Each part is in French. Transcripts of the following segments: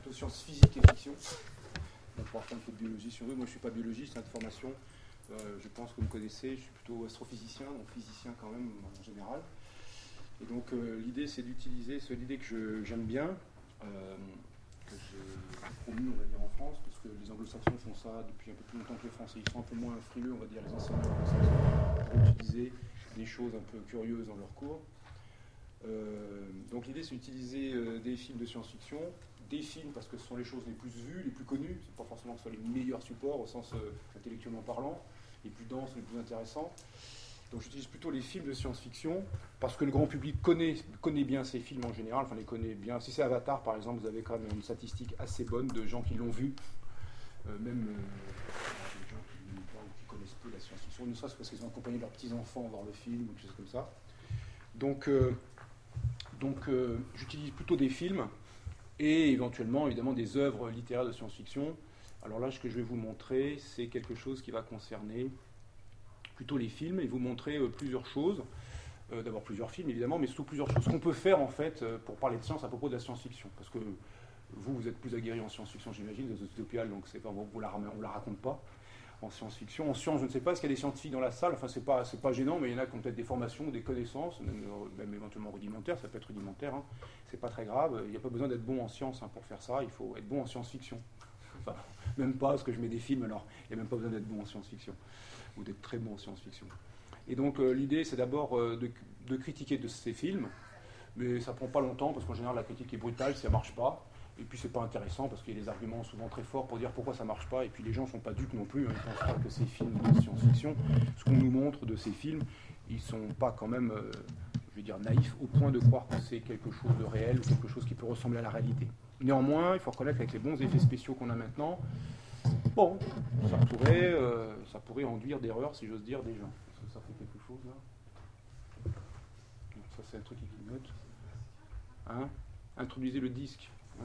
plutôt sciences physiques et fiction. On pourra faire un peu de biologie si on veut. Moi, je ne suis pas biologiste, de formation. Je pense que vous me connaissez. Je suis plutôt astrophysicien, donc physicien quand même en général. Et donc, l'idée, c'est d'utiliser l'idée que j'aime bien, que j'ai promue, on va dire, en France, parce que les anglo-saxons font ça depuis un peu plus longtemps que les Français. Ils sont un peu moins frileux, on va dire, les enseignants anglo-saxons, pour utiliser des choses un peu curieuses dans leurs cours. Donc l'idée, c'est d'utiliser des films de science-fiction, des films parce que ce sont les choses les plus vues, les plus connues, c'est pas forcément que ce soit les meilleurs supports au sens intellectuellement parlant, les plus denses, les plus intéressants. Donc j'utilise plutôt les films de science-fiction parce que le grand public connaît bien ces films en général, enfin les connaît bien. Si c'est Avatar par exemple, vous avez quand même une statistique assez bonne de gens qui l'ont vu, même des gens qui connaissent peu la science-fiction, ne serait-ce parce qu'ils ont accompagné leurs petits-enfants voir le film ou quelque chose comme ça. Donc j'utilise plutôt des films et éventuellement évidemment des œuvres littéraires de science-fiction. Alors là, ce que je vais vous montrer, c'est quelque chose qui va concerner plutôt les films et vous montrer plusieurs choses. D'abord plusieurs films évidemment, mais surtout plusieurs choses qu'on peut faire en fait pour parler de science à propos de la science-fiction. Parce que vous êtes plus aguerris en science-fiction, j'imagine, des Utopiales, donc c'est pas, on la raconte pas. En science-fiction. En science, je ne sais pas, est-ce qu'il y a des scientifiques dans la salle? Enfin, c'est pas gênant, mais il y en a qui ont peut-être des formations, des connaissances, même éventuellement rudimentaires, ça peut être rudimentaire, hein. C'est pas très grave, il n'y a pas besoin d'être bon en science pour faire ça, il faut être bon en science-fiction. Enfin, même pas, parce que je mets des films, alors il n'y a même pas besoin d'être bon en science-fiction, ou d'être très bon en science-fiction. Et donc l'idée, c'est d'abord de critiquer de ces films, mais ça prend pas longtemps, parce qu'en général, la critique est brutale, ça marche pas. Et puis c'est pas intéressant parce qu'il y a des arguments souvent très forts pour dire pourquoi ça marche pas. Et puis les gens sont pas dupes non plus. Hein. Ils pensent pas que ces films de science-fiction, ce qu'on nous montre de ces films, ils sont pas quand même, je vais dire, naïfs au point de croire que c'est quelque chose de réel ou quelque chose qui peut ressembler à la réalité. Néanmoins, il faut reconnaître qu'avec les bons effets spéciaux qu'on a maintenant, bon, ça pourrait enduire d'erreurs, si j'ose dire, des gens. Est-ce que ça fait quelque chose là? Donc, ça c'est un truc qui clignote. Hein? Introduisez le disque. Ouais.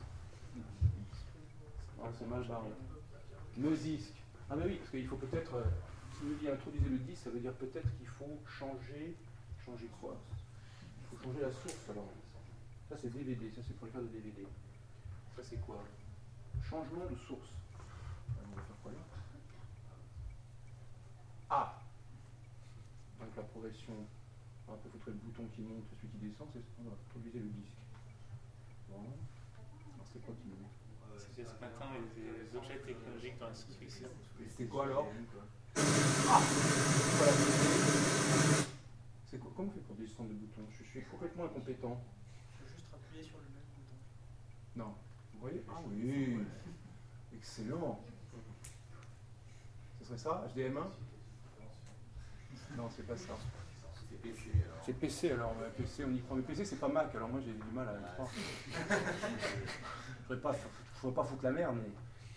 Oh, c'est mal barré. Le disque. Ah mais oui, parce qu'il faut peut-être, si me dit introduisez le disque, ça veut dire peut-être qu'il faut changer quoi? Il faut changer la source alors. Ça c'est DVD, ça c'est pour les cas de DVD. Ça c'est quoi? Changement de source. On va faire quoi là? Ah! Donc la progression. Alors, il faut trouver le bouton qui monte, celui qui descend, c'est introduisez le disque. Voilà. Alors c'est quoi qui me met? C'était ce matin les objets technologiques dans la science-fiction. C'était quoi alors? Ah! Voilà. C'est quoi? Comment on fait pour descendre le bouton? Je suis complètement incompétent. Il faut juste appuyer sur le même bouton. Non. Vous voyez? Ah oui! Excellent! Ce serait ça? HDM1? Non, c'est pas ça. C'est PC alors. C'est PC alors. PC, on y croit. Mais PC, c'est pas Mac, alors moi j'ai du mal à y croire. Je ne pourrais pas foutre la merde, mais.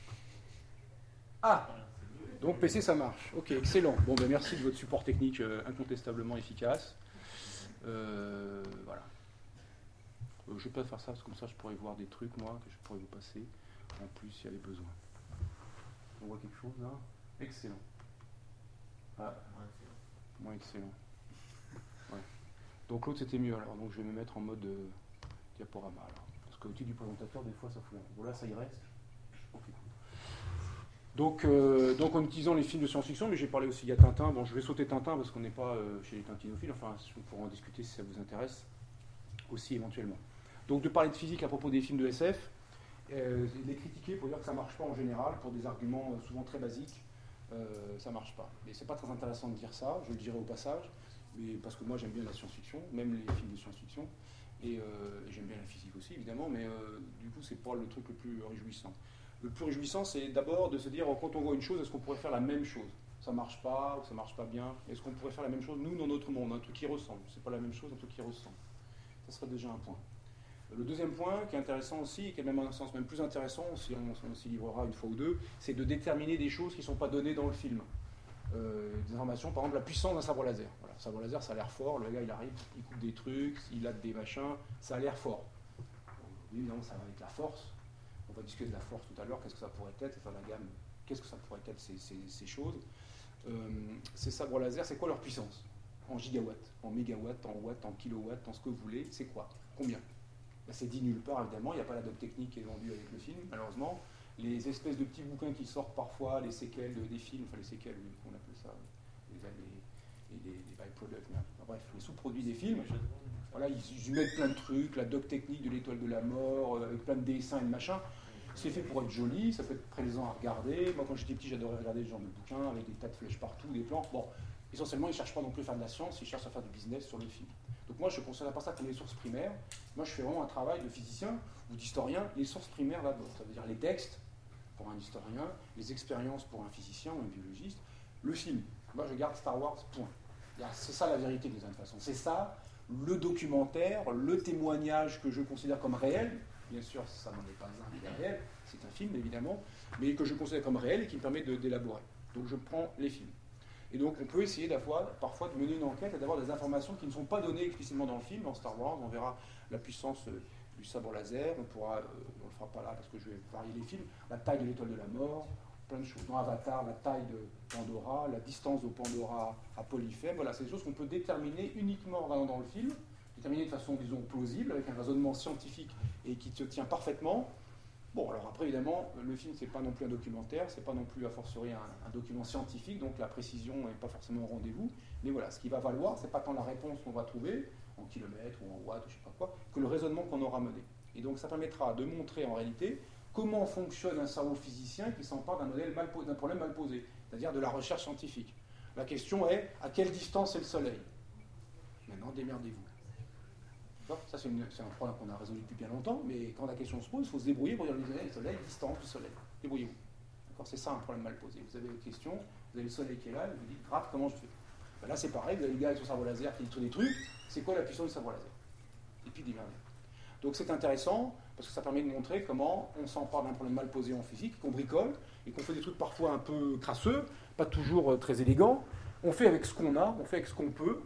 Ah! Donc PC ça marche. Ok, excellent. Bon ben merci de votre support technique incontestablement efficace. Voilà. Je ne vais pas faire ça parce que comme ça je pourrais voir des trucs moi que je pourrais vous passer en plus s'il y avait besoin. On voit quelque chose là? Excellent. Ah, moins excellent. Ouais. Donc l'autre c'était mieux alors. Donc je vais me mettre en mode diaporama alors. Parce qu'au-dessus du présentateur des fois ça fout. Voilà, ça y reste. Okay. Donc en utilisant les films de science-fiction, mais j'ai parlé aussi, il y a Tintin. Bon, je vais sauter Tintin parce qu'on n'est pas chez les tintinophiles, enfin, on pourra en discuter si ça vous intéresse, aussi éventuellement. Donc de parler de physique à propos des films de SF, les critiquer pour dire que ça ne marche pas en général, pour des arguments souvent très basiques, ça ne marche pas. Mais c'est pas très intéressant de dire ça, je le dirai au passage, mais parce que moi j'aime bien la science-fiction, même les films de science-fiction, et j'aime bien la physique aussi évidemment, mais du coup c'est pas le truc le plus réjouissant. Le plus réjouissant, c'est d'abord de se dire, quand on voit une chose, est-ce qu'on pourrait faire la même chose? Ça marche pas, ou ça marche pas bien. Est-ce qu'on pourrait faire la même chose, nous, dans notre monde? Un truc qui ressemble. C'est pas la même chose, un truc qui ressemble. Ça serait déjà un point. Le deuxième point, qui est intéressant aussi, et qui est même un sens même plus intéressant, si on s'y livrera une fois ou deux, c'est de déterminer des choses qui ne sont pas données dans le film. Des informations, par exemple, la puissance d'un sabre laser. Voilà, un sabre laser, ça a l'air fort. Le gars, il arrive, il coupe des trucs, il a des machins, ça a l'air fort. Oui, non, ça va avec la force. On va discuter de la force tout à l'heure, qu'est-ce que ça pourrait être, enfin la gamme, qu'est-ce que ça pourrait être ces choses. Ces sabres laser, c'est quoi leur puissance? En gigawatts, en mégawatts, en watts, en kilowatts, en ce que vous voulez, c'est quoi? Combien? Ben, c'est dit nulle part, évidemment, il n'y a pas la doc technique qui est vendue avec le film, malheureusement. Les espèces de petits bouquins qui sortent parfois, les séquelles des films, enfin les séquelles, on appelle ça, les byproducts, bref, les sous-produits des films. Voilà, ils mettent plein de trucs, la doc technique de l'étoile de la mort, avec plein de dessins et de machin. C'est fait pour être joli, ça peut être plaisant à regarder. Moi, quand j'étais petit, j'adorais regarder ce genre de bouquins avec des tas de flèches partout, des plans. Bon, essentiellement, ils ne cherchent pas non plus à faire de la science, ils cherchent à faire du business sur le film. Donc moi, je ne considère pas ça comme les sources primaires. Moi, je fais vraiment un travail de physicien ou d'historien. Les sources primaires, d'abord, ça veut dire les textes pour un historien, les expériences pour un physicien ou un biologiste, le film. Moi, je garde Star Wars, point. C'est ça la vérité, d'une certaine façon. C'est ça, le documentaire, le témoignage que je considère comme réel. Bien sûr, ça n'en est pas un, il est réel, c'est un film, évidemment, mais que je considère comme réel et qui me permet d'élaborer. Donc je prends les films. Et donc on peut essayer parfois de mener une enquête et d'avoir des informations qui ne sont pas données explicitement dans le film. Dans Star Wars, on verra la puissance du sabre laser, on ne le fera pas là parce que je vais varier les films, la taille de l'étoile de la mort, plein de choses. Dans Avatar, la taille de Pandora, la distance de Pandora à Polyphème, voilà, c'est des choses qu'on peut déterminer uniquement en regardant dans le film, déterminer de façon, disons, plausible, avec un raisonnement scientifique et qui se tient parfaitement. Bon, alors après, évidemment, le film, c'est pas non plus un documentaire, c'est pas non plus, a fortiori, un document scientifique, donc la précision n'est pas forcément au rendez-vous. Mais voilà, ce qui va valoir, c'est pas tant la réponse qu'on va trouver, en kilomètres ou en watts, ou je sais pas quoi, que le raisonnement qu'on aura mené. Et donc, ça permettra de montrer, en réalité, comment fonctionne un cerveau physicien qui s'empare d'un problème mal posé, c'est-à-dire de la recherche scientifique. La question est, à quelle distance est le Soleil? Maintenant, démerdez-vous. Ça, c'est un problème qu'on a résolu depuis bien longtemps, mais quand la question se pose, il faut se débrouiller pour dire le Soleil, distance du Soleil. Débrouillez-vous. C'est ça un problème mal posé. Vous avez une question, vous avez le Soleil qui est là, et vous dites, grave, comment je fais? Ben là, c'est pareil, vous avez le gars avec son sabre laser qui dit tous des trucs, c'est quoi la puissance du sabre laser? Et puis démerdez. Donc c'est intéressant, parce que ça permet de montrer comment on s'empare d'un problème mal posé en physique, qu'on bricole, et qu'on fait des trucs parfois un peu crasseux, pas toujours très élégants. On fait avec ce qu'on a, on fait avec ce qu'on peut.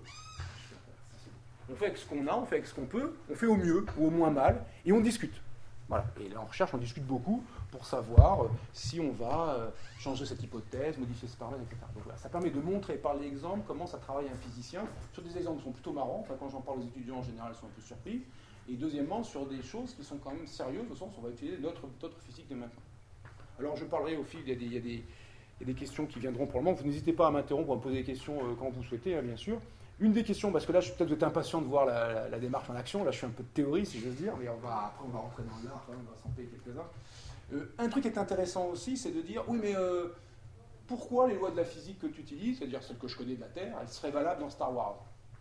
On fait avec ce qu'on a, on fait avec ce qu'on peut, on fait au mieux ou au moins mal, et on discute. Voilà. Et là, en recherche, on discute beaucoup pour savoir si on va changer cette hypothèse, modifier ce paramètre, etc. Donc voilà, ça permet de montrer par l'exemple comment ça travaille un physicien, sur des exemples qui sont plutôt marrants. Enfin, quand j'en parle aux étudiants, en général, ils sont un peu surpris. Et deuxièmement, sur des choses qui sont quand même sérieuses, au sens où on va utiliser notre physique de maintenant. Alors, je parlerai au fil, il y a des questions qui viendront pour le moment. Vous n'hésitez pas à m'interrompre, à me poser des questions quand vous souhaitez, hein, bien sûr. Une des questions, parce que là, je suis peut-être impatient de voir la démarche en action. Là, je suis un peu de théorie, si j'ose dire, mais après, on va rentrer dans l'art, on va s'en payer quelques-uns. Un truc qui est intéressant aussi, c'est de dire, oui, mais pourquoi les lois de la physique que tu utilises, c'est-à-dire celles que je connais de la Terre, elles seraient valables dans Star Wars?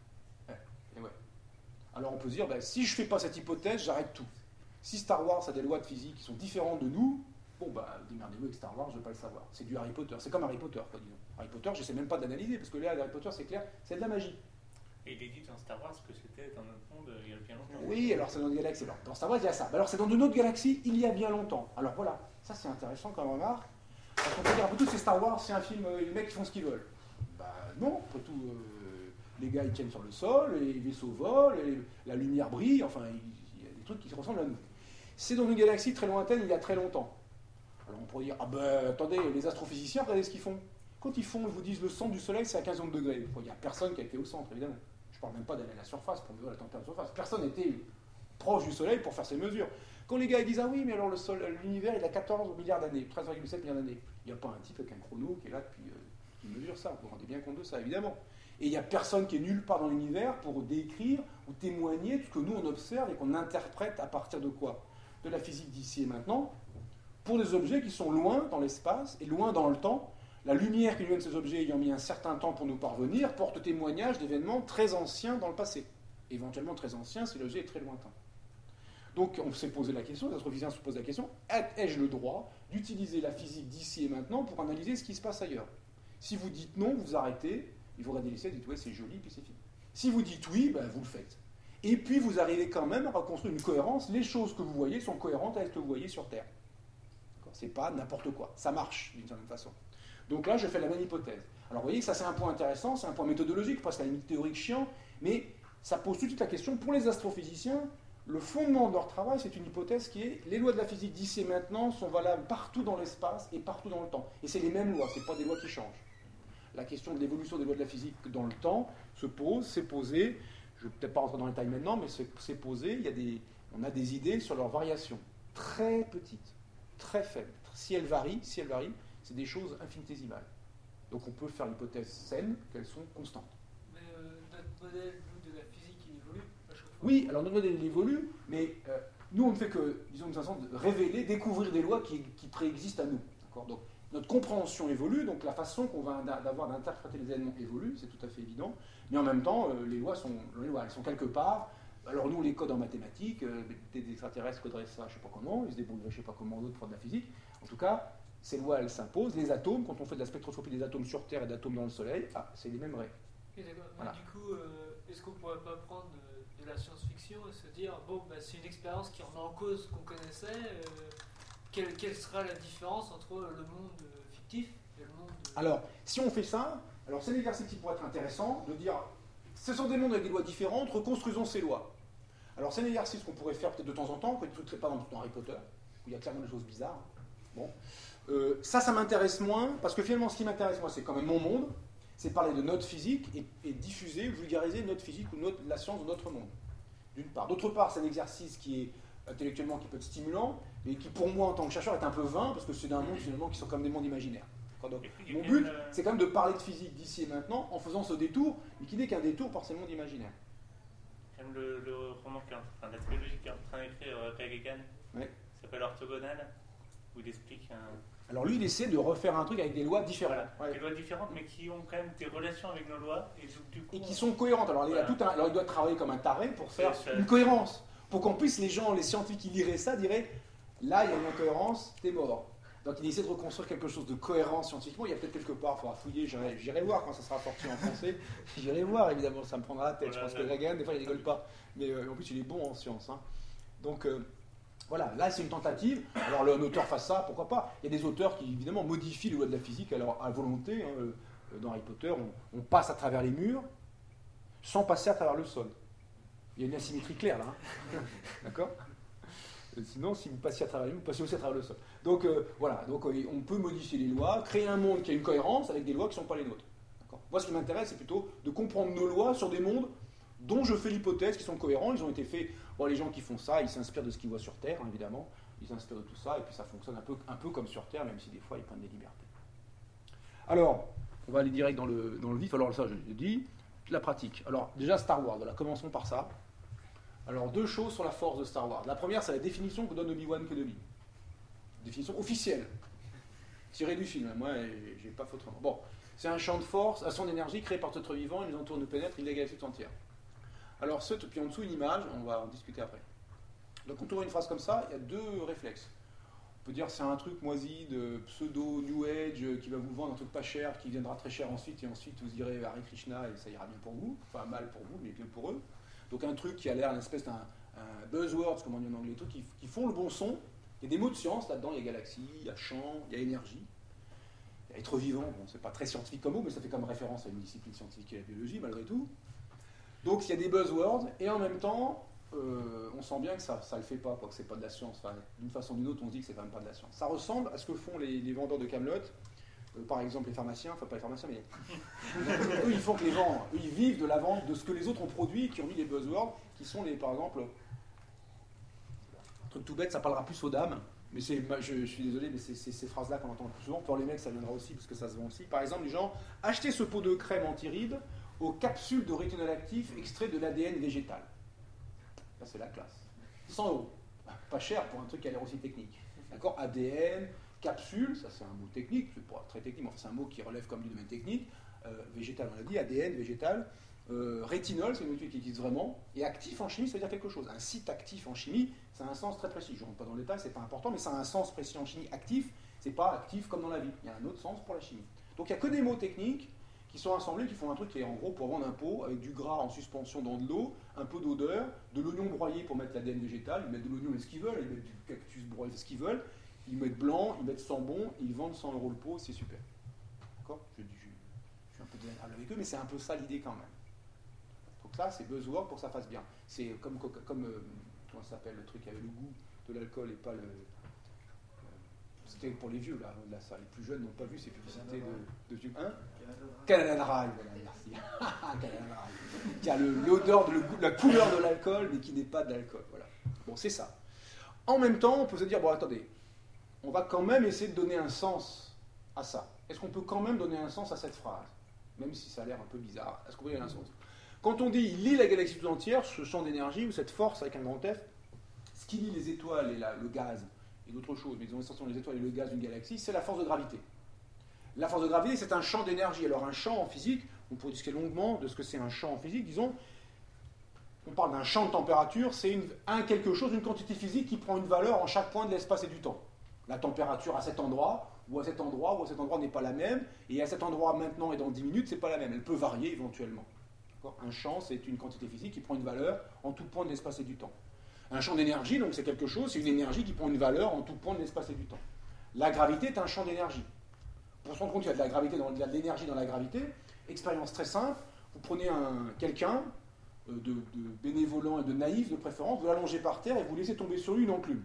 Et ouais. Alors, on peut se dire, si je ne fais pas cette hypothèse, j'arrête tout. Si Star Wars a des lois de physique qui sont différentes de nous, bon, démerdez-vous avec Star Wars, je ne veux pas le savoir. C'est du Harry Potter. C'est comme Harry Potter, quoi, disons. Harry Potter, je ne sais même pas d'analyser, parce que là, Harry Potter, c'est clair, c'est de la magie. Et il est dit dans Star Wars que c'était dans notre monde il y a bien longtemps. Oui, alors c'est dans notre galaxie. Alors, dans Star Wars, il y a ça. Alors c'est dans une autre galaxie, il y a bien longtemps. Alors voilà, ça c'est intéressant comme remarque. Parce qu'on peut dire, après tout, c'est Star Wars, c'est un film, les mecs ils font ce qu'ils veulent. Non, après tout, les gars ils tiennent sur le sol, les vaisseaux volent, la lumière brille, enfin, il y a des trucs qui se ressemblent à nous. C'est dans une galaxie très lointaine, il y a très longtemps. Alors on pourrait dire, attendez, les astrophysiciens, regardez ce qu'ils font. Quand ils vous disent le centre du Soleil, c'est à 15 degrés. Il n'y a personne qui a été au centre, évidemment. Je ne parle même pas d'aller à la surface pour mesurer la température de surface. Personne n'était proche du Soleil pour faire ces mesures. Quand les gars disent, ah oui, mais alors l'univers, il a 14 milliards d'années, 13,7 milliards d'années. Il n'y a pas un type avec un chrono qui est là depuis, qui mesure ça. Vous vous rendez bien compte de ça, évidemment. Et il n'y a personne qui est nulle part dans l'univers pour décrire ou témoigner de ce que nous, on observe et qu'on interprète à partir de quoi? De la physique d'ici et maintenant, pour des objets qui sont loin dans l'espace et loin dans le temps. La lumière qui nous vient de ces objets ayant mis un certain temps pour nous parvenir porte témoignage d'événements très anciens dans le passé. Éventuellement très anciens si l'objet est très lointain. Donc on s'est posé la question, les astrophysiciens se posent la question, ai-je le droit d'utiliser la physique d'ici et maintenant pour analyser ce qui se passe ailleurs? Si vous dites non, vous arrêtez, et vous regardez l'essai, vous dites ouais c'est joli, puis c'est fini. Si vous dites oui, vous le faites. Et puis vous arrivez quand même à reconstruire une cohérence, les choses que vous voyez sont cohérentes avec ce que vous voyez sur Terre. C'est pas n'importe quoi, ça marche d'une certaine façon. Donc là, je fais la même hypothèse. Alors vous voyez que ça c'est un point intéressant, c'est un point méthodologique, presque à la limite théorique chiant, mais ça pose tout de suite la question, pour les astrophysiciens, le fondement de leur travail, c'est une hypothèse qui est les lois de la physique d'ici et maintenant sont valables partout dans l'espace et partout dans le temps. Et c'est les mêmes lois, ce n'est pas des lois qui changent. La question de l'évolution des lois de la physique dans le temps se pose, s'est posée, je ne vais peut-être pas rentrer dans les détails maintenant, mais c'est posé, il y a on a des idées sur leurs variations, très petites, très faibles. Si elles varient, c'est des choses infinitésimales. Donc on peut faire l'hypothèse saine qu'elles sont constantes. Mais notre modèle nous, de la physique, il évolue à chaque fois. Oui, alors notre modèle il évolue, mais nous on ne fait que, disons d'une façon, de révéler, découvrir des lois qui préexistent à nous. D'accord ? Donc notre compréhension évolue, donc la façon qu'on va d'avoir d'interpréter les événements évolue, c'est tout à fait évident, mais en même temps, les lois, elles sont quelque part. Alors nous, on les code en mathématiques, des extraterrestres coderaient ça, je ne sais pas comment, ils se débrouilleraient je ne sais pas comment d'autres pour de la physique. En tout cas, ces lois, elles s'imposent. Les atomes, quand on fait de la spectroscopie des atomes sur Terre et d'atomes dans le Soleil, c'est les mêmes règles. Oui, d'accord. Voilà. Du coup, est-ce qu'on ne pourrait pas prendre de la science-fiction et se dire, bon, bah, c'est une expérience qui remet en cause ce qu'on connaissait, quelle sera la différence entre le monde fictif et le monde... Alors, si on fait ça, alors c'est un exercice qui pourrait être intéressant, de dire, ce sont des mondes avec des lois différentes, reconstruisons ces lois. Alors c'est un exercice qu'on pourrait faire peut-être de temps en temps, que tu ne ferais pas dans Harry Potter, où il y a clairement des choses bizarres. Bon. Ça m'intéresse moins, parce que finalement, ce qui m'intéresse, moi, c'est quand même mon monde, c'est parler de notre physique et diffuser, vulgariser notre physique ou la science de notre monde, d'une part. D'autre part, c'est un exercice qui est intellectuellement, qui peut être stimulant, mais qui, pour moi, en tant que chercheur, est un peu vain, parce que c'est d'un monde, finalement, qui sont comme des mondes imaginaires. Donc, mon but, c'est quand même de parler de physique d'ici et maintenant, en faisant ce détour, mais qui n'est qu'un détour par ces mondes imaginaires. Comme le roman, la trilogie qui est en train d'écrire Ray Gagan, Ouais. s'appelle Orthogonal, où il explique Alors lui, il essaie de refaire un truc avec des lois différentes. voilà, des lois différentes, mais qui ont quand même des relations avec nos lois, et du coup, Et qui sont cohérentes. Alors, voilà. alors il doit travailler comme un taré pour faire C'est ça. une cohérence. Pour qu'on puisse, les scientifiques qui liraient ça, diraient, là, il y a une incohérence, t'es mort. Donc il essaie de reconstruire quelque chose de cohérent scientifiquement. Il y a peut-être quelque part, il faudra fouiller, j'irai voir quand ça sera sorti en français. J'irai voir, évidemment, ça me prendra la tête. Je pense que Reagan, des fois, il rigole pas. Mais en plus, il est bon en sciences. Hein. Donc voilà, là, c'est une tentative. Alors un auteur fasse ça, pourquoi pas. Il y a des auteurs qui, évidemment, modifient les lois de la physique à volonté. Hein. Dans Harry Potter, on passe à travers les murs sans passer à travers le sol. Il y a une asymétrie claire, là. Hein. D'accord ? Sinon, si vous passiez à travers les murs, vous passez aussi à travers le sol. Donc voilà, donc, on peut modifier les lois, créer un monde qui a une cohérence avec des lois qui ne sont pas les nôtres. D'accord ? Moi, ce qui m'intéresse, c'est plutôt de comprendre nos lois sur des mondes dont je fais l'hypothèse qu'ils sont cohérents. Ils ont été faits. Bon, les gens qui font ça, ils s'inspirent de ce qu'ils voient sur Terre, hein, évidemment. Ils s'inspirent de tout ça, et puis ça fonctionne un peu comme sur Terre, même si des fois, ils prennent des libertés. Alors, on va aller direct dans le vif. Alors, ça, je l'ai dit. La pratique. Alors, déjà, Star Wars. Voilà, commençons par ça. Alors, deux choses sur la force de Star Wars. La première, c'est la définition que donne Obi-Wan Kenobi. Définition officielle. Tirée du film. Moi, j'ai pas faute. Bon, c'est un champ de force, à son énergie, créé par tout être vivant, il nous entoure, nous pénètre, il est la galaxie tout entière. Alors, puis en dessous, une image, on va en discuter après. Donc, quand on voit une phrase comme ça, il y a deux réflexes. On peut dire que c'est un truc moisi de pseudo New Age qui va vous vendre un truc pas cher, qui viendra très cher ensuite, et ensuite vous irez Hare Krishna et ça ira bien pour vous. Enfin, mal pour vous, mais bien pour eux. Donc, un truc qui a l'air une espèce d'un buzzword, comme on dit en anglais, trucs qui font le bon son. Il y a des mots de science là-dedans, il y a galaxie, il y a champ, il y a énergie. Il y a être vivant, bon, c'est pas très scientifique comme mot, mais ça fait comme référence à une discipline scientifique qui est la biologie, malgré tout. Donc il y a des buzzwords, et en même temps, on sent bien que ça le fait pas, quoi, que c'est pas de la science. Enfin, d'une façon ou d'une autre, on se dit que c'est quand même pas de la science. Ça ressemble à ce que font les vendeurs de Kaamelott, par exemple les pharmaciens, enfin pas les pharmaciens, mais eux ils font que les vendent, eux ils vivent de la vente de ce que les autres ont produit et qui ont mis les buzzwords, qui sont par exemple, un truc tout bête, ça parlera plus aux dames. Mais je suis désolé, mais c'est ces phrases-là qu'on entend le plus souvent. Pour les mecs, ça viendra aussi, parce que ça se vend aussi. Par exemple, les gens, achetez ce pot de crème anti-rides aux capsules de rétinol actif extrait de l'ADN végétal. Ça, c'est la classe. 100 €. Pas cher pour un truc qui a l'air aussi technique. D'accord ? ADN, capsule, ça c'est un mot technique, c'est pas très technique, mais enfin, c'est un mot qui relève comme du domaine technique. Végétal, on l'a dit, ADN, végétal. Rétinol, c'est une molécule qui existe vraiment, et actif en chimie, ça veut dire quelque chose. Un site actif en chimie, ça a un sens très précis. Je ne rentre pas dans le détail, c'est pas important, mais ça a un sens précis en chimie. Actif, c'est pas actif comme dans la vie. Il y a un autre sens pour la chimie. Donc il n'y a que des mots techniques qui sont assemblés, qui font un truc qui est en gros pour vendre un pot, avec du gras en suspension dans de l'eau, un peu d'odeur, de l'oignon broyé pour mettre l'ADN végétal, ils mettent de l'oignon et ce qu'ils veulent, ils mettent du cactus broyé, ce qu'ils veulent, ils mettent blanc, ils mettent sans bon, ils vendent 100 € le pot, c'est super. D'accord ? Je suis un peu désagréable avec eux, mais c'est un peu ça l'idée quand même. Donc là, c'est buzzword pour que ça fasse bien. C'est comme comment ça s'appelle le truc avec le goût de l'alcool et pas le... C'était pour les vieux, là ça, les plus jeunes n'ont pas vu ces publicités de vieux. Hein ? Canada Dry, voilà, merci. Canada Dry. Qui a l'odeur, la couleur de l'alcool, mais qui n'est pas de l'alcool. Voilà. Bon, c'est ça. En même temps, on peut se dire, bon, attendez, on va quand même essayer de donner un sens à ça. Est-ce qu'on peut quand même donner un sens à cette phrase? Même si ça a l'air un peu bizarre, est-ce qu'on peut donner un sens? Quand on dit « il lie la galaxie tout entière », ce champ d'énergie, ou cette force avec un grand F, ce qui lie les étoiles et le gaz, et d'autres choses, mais disons essentiellement les étoiles et le gaz d'une galaxie, c'est la force de gravité. La force de gravité, c'est un champ d'énergie. Alors un champ en physique, on pourrait discuter longuement de ce que c'est un champ en physique, disons, on parle d'un champ de température, c'est quelque chose, une quantité physique qui prend une valeur en chaque point de l'espace et du temps. La température à cet endroit, ou à cet endroit, ou à cet endroit n'est pas la même, et à cet endroit maintenant et dans 10 minutes, c'est pas la même. Elle peut varier éventuellement. Un champ, c'est une quantité physique qui prend une valeur en tout point de l'espace et du temps. Un champ d'énergie, donc c'est quelque chose, c'est une énergie qui prend une valeur en tout point de l'espace et du temps. La gravité est un champ d'énergie. Pour se rendre compte qu'il y a de la gravité, il y a de l'énergie dans la gravité, expérience très simple, vous prenez quelqu'un de bénévolent et de naïf de préférence, vous l'allongez par terre et vous laissez tomber sur lui une enclume.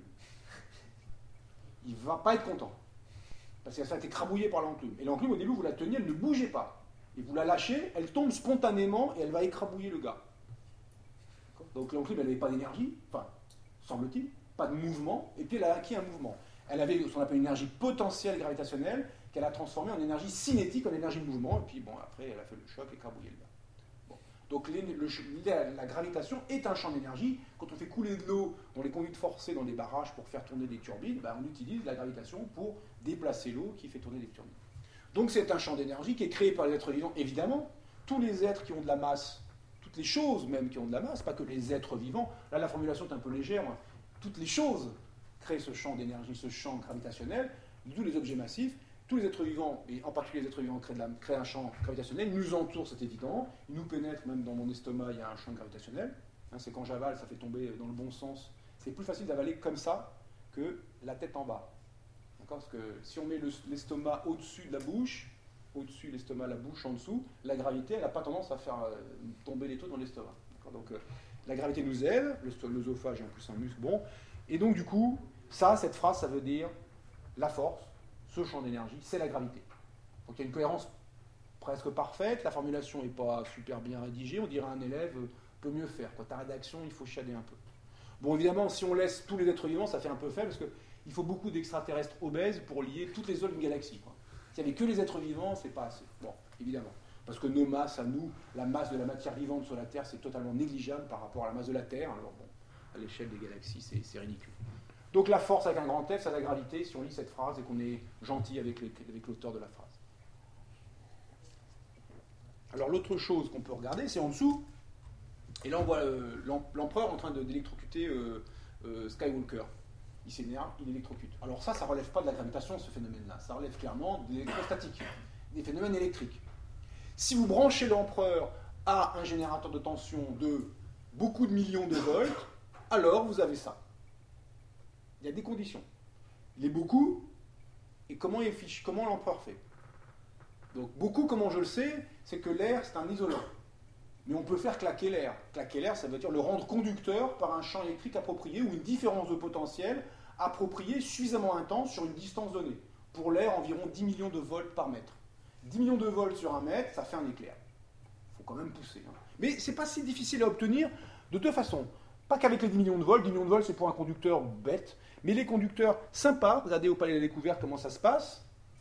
Il ne va pas être content. Parce qu'elle a été écrabouillée par l'enclume. Et l'enclume, au début, vous la teniez, elle ne bougeait pas. Et vous la lâchez, elle tombe spontanément et elle va écrabouiller le gars. Donc l'enclume, elle n'avait pas d'énergie, enfin, semble-t-il, pas de mouvement, et puis elle a acquis un mouvement. Elle avait ce qu'on appelle une énergie potentielle gravitationnelle, qu'elle a transformée en énergie cinétique, en énergie de mouvement, et puis bon, après, elle a fait le choc et écrabouillé le gars. Bon. Donc la gravitation est un champ d'énergie. Quand on fait couler de l'eau dans les conduites forcées, dans des barrages pour faire tourner des turbines, on utilise la gravitation pour déplacer l'eau qui fait tourner les turbines. Donc c'est un champ d'énergie qui est créé par les êtres vivants, évidemment. Tous les êtres qui ont de la masse, toutes les choses même qui ont de la masse, pas que les êtres vivants, là la formulation est un peu légère, toutes les choses créent ce champ d'énergie, ce champ gravitationnel, d'où les objets massifs. Tous les êtres vivants, et en particulier les êtres vivants, créent un champ gravitationnel, ils nous entourent, c'est évident, ils nous pénètrent, même dans mon estomac, il y a un champ gravitationnel. C'est quand j'avale, ça fait tomber dans le bon sens. C'est plus facile d'avaler comme ça que la tête en bas. Parce que si on met l'estomac au-dessus de la bouche, au-dessus de l'estomac, la bouche en dessous, la gravité, elle n'a pas tendance à faire tomber les trucs dans l'estomac. Donc la gravité nous aide, l'œsophage est en plus un muscle, bon. Et donc du coup, cette phrase, ça veut dire la force, ce champ d'énergie, c'est la gravité. Donc il y a une cohérence presque parfaite, la formulation n'est pas super bien rédigée, on dirait un élève peut mieux faire. Ta rédaction, il faut chiader un peu. Bon, évidemment, si on laisse tous les êtres vivants, ça fait un peu faible, parce qu'il faut beaucoup d'extraterrestres obèses pour lier toutes les zones d'une galaxie. S'il n'y avait que les êtres vivants, c'est pas assez. Bon, évidemment. Parce que nos masses, à nous, la masse de la matière vivante sur la Terre, c'est totalement négligeable par rapport à la masse de la Terre. Alors bon, à l'échelle des galaxies, c'est ridicule. Donc la force avec un grand F, c'est la gravité, si on lit cette phrase et qu'on est gentil avec l'auteur de la phrase. Alors l'autre chose qu'on peut regarder, c'est en dessous. Et là, on voit l'empereur en train d'électrocuter Skywalker. Il s'énerve, il électrocute. Alors ça ne relève pas de la gravitation, ce phénomène-là. Ça relève clairement de l'électrostatique, des phénomènes électriques. Si vous branchez l'empereur à un générateur de tension de beaucoup de millions de volts, alors vous avez ça. Il y a des conditions. Il est beaucoup, et comment l'empereur fait? Donc beaucoup, comment je le sais, c'est que l'air, c'est un isolant. Mais on peut faire claquer l'air. Claquer l'air, ça veut dire le rendre conducteur par un champ électrique approprié ou une différence de potentiel appropriée suffisamment intense sur une distance donnée. Pour l'air, environ 10 millions de volts par mètre. 10 millions de volts sur un mètre, ça fait un éclair. Il faut quand même pousser. Mais c'est pas si difficile à obtenir de deux façons. Pas qu'avec les 10 millions de volts. 10 millions de volts, c'est pour un conducteur bête. Mais les conducteurs sympas, regardez au Palais de la Découverte comment ça se passe.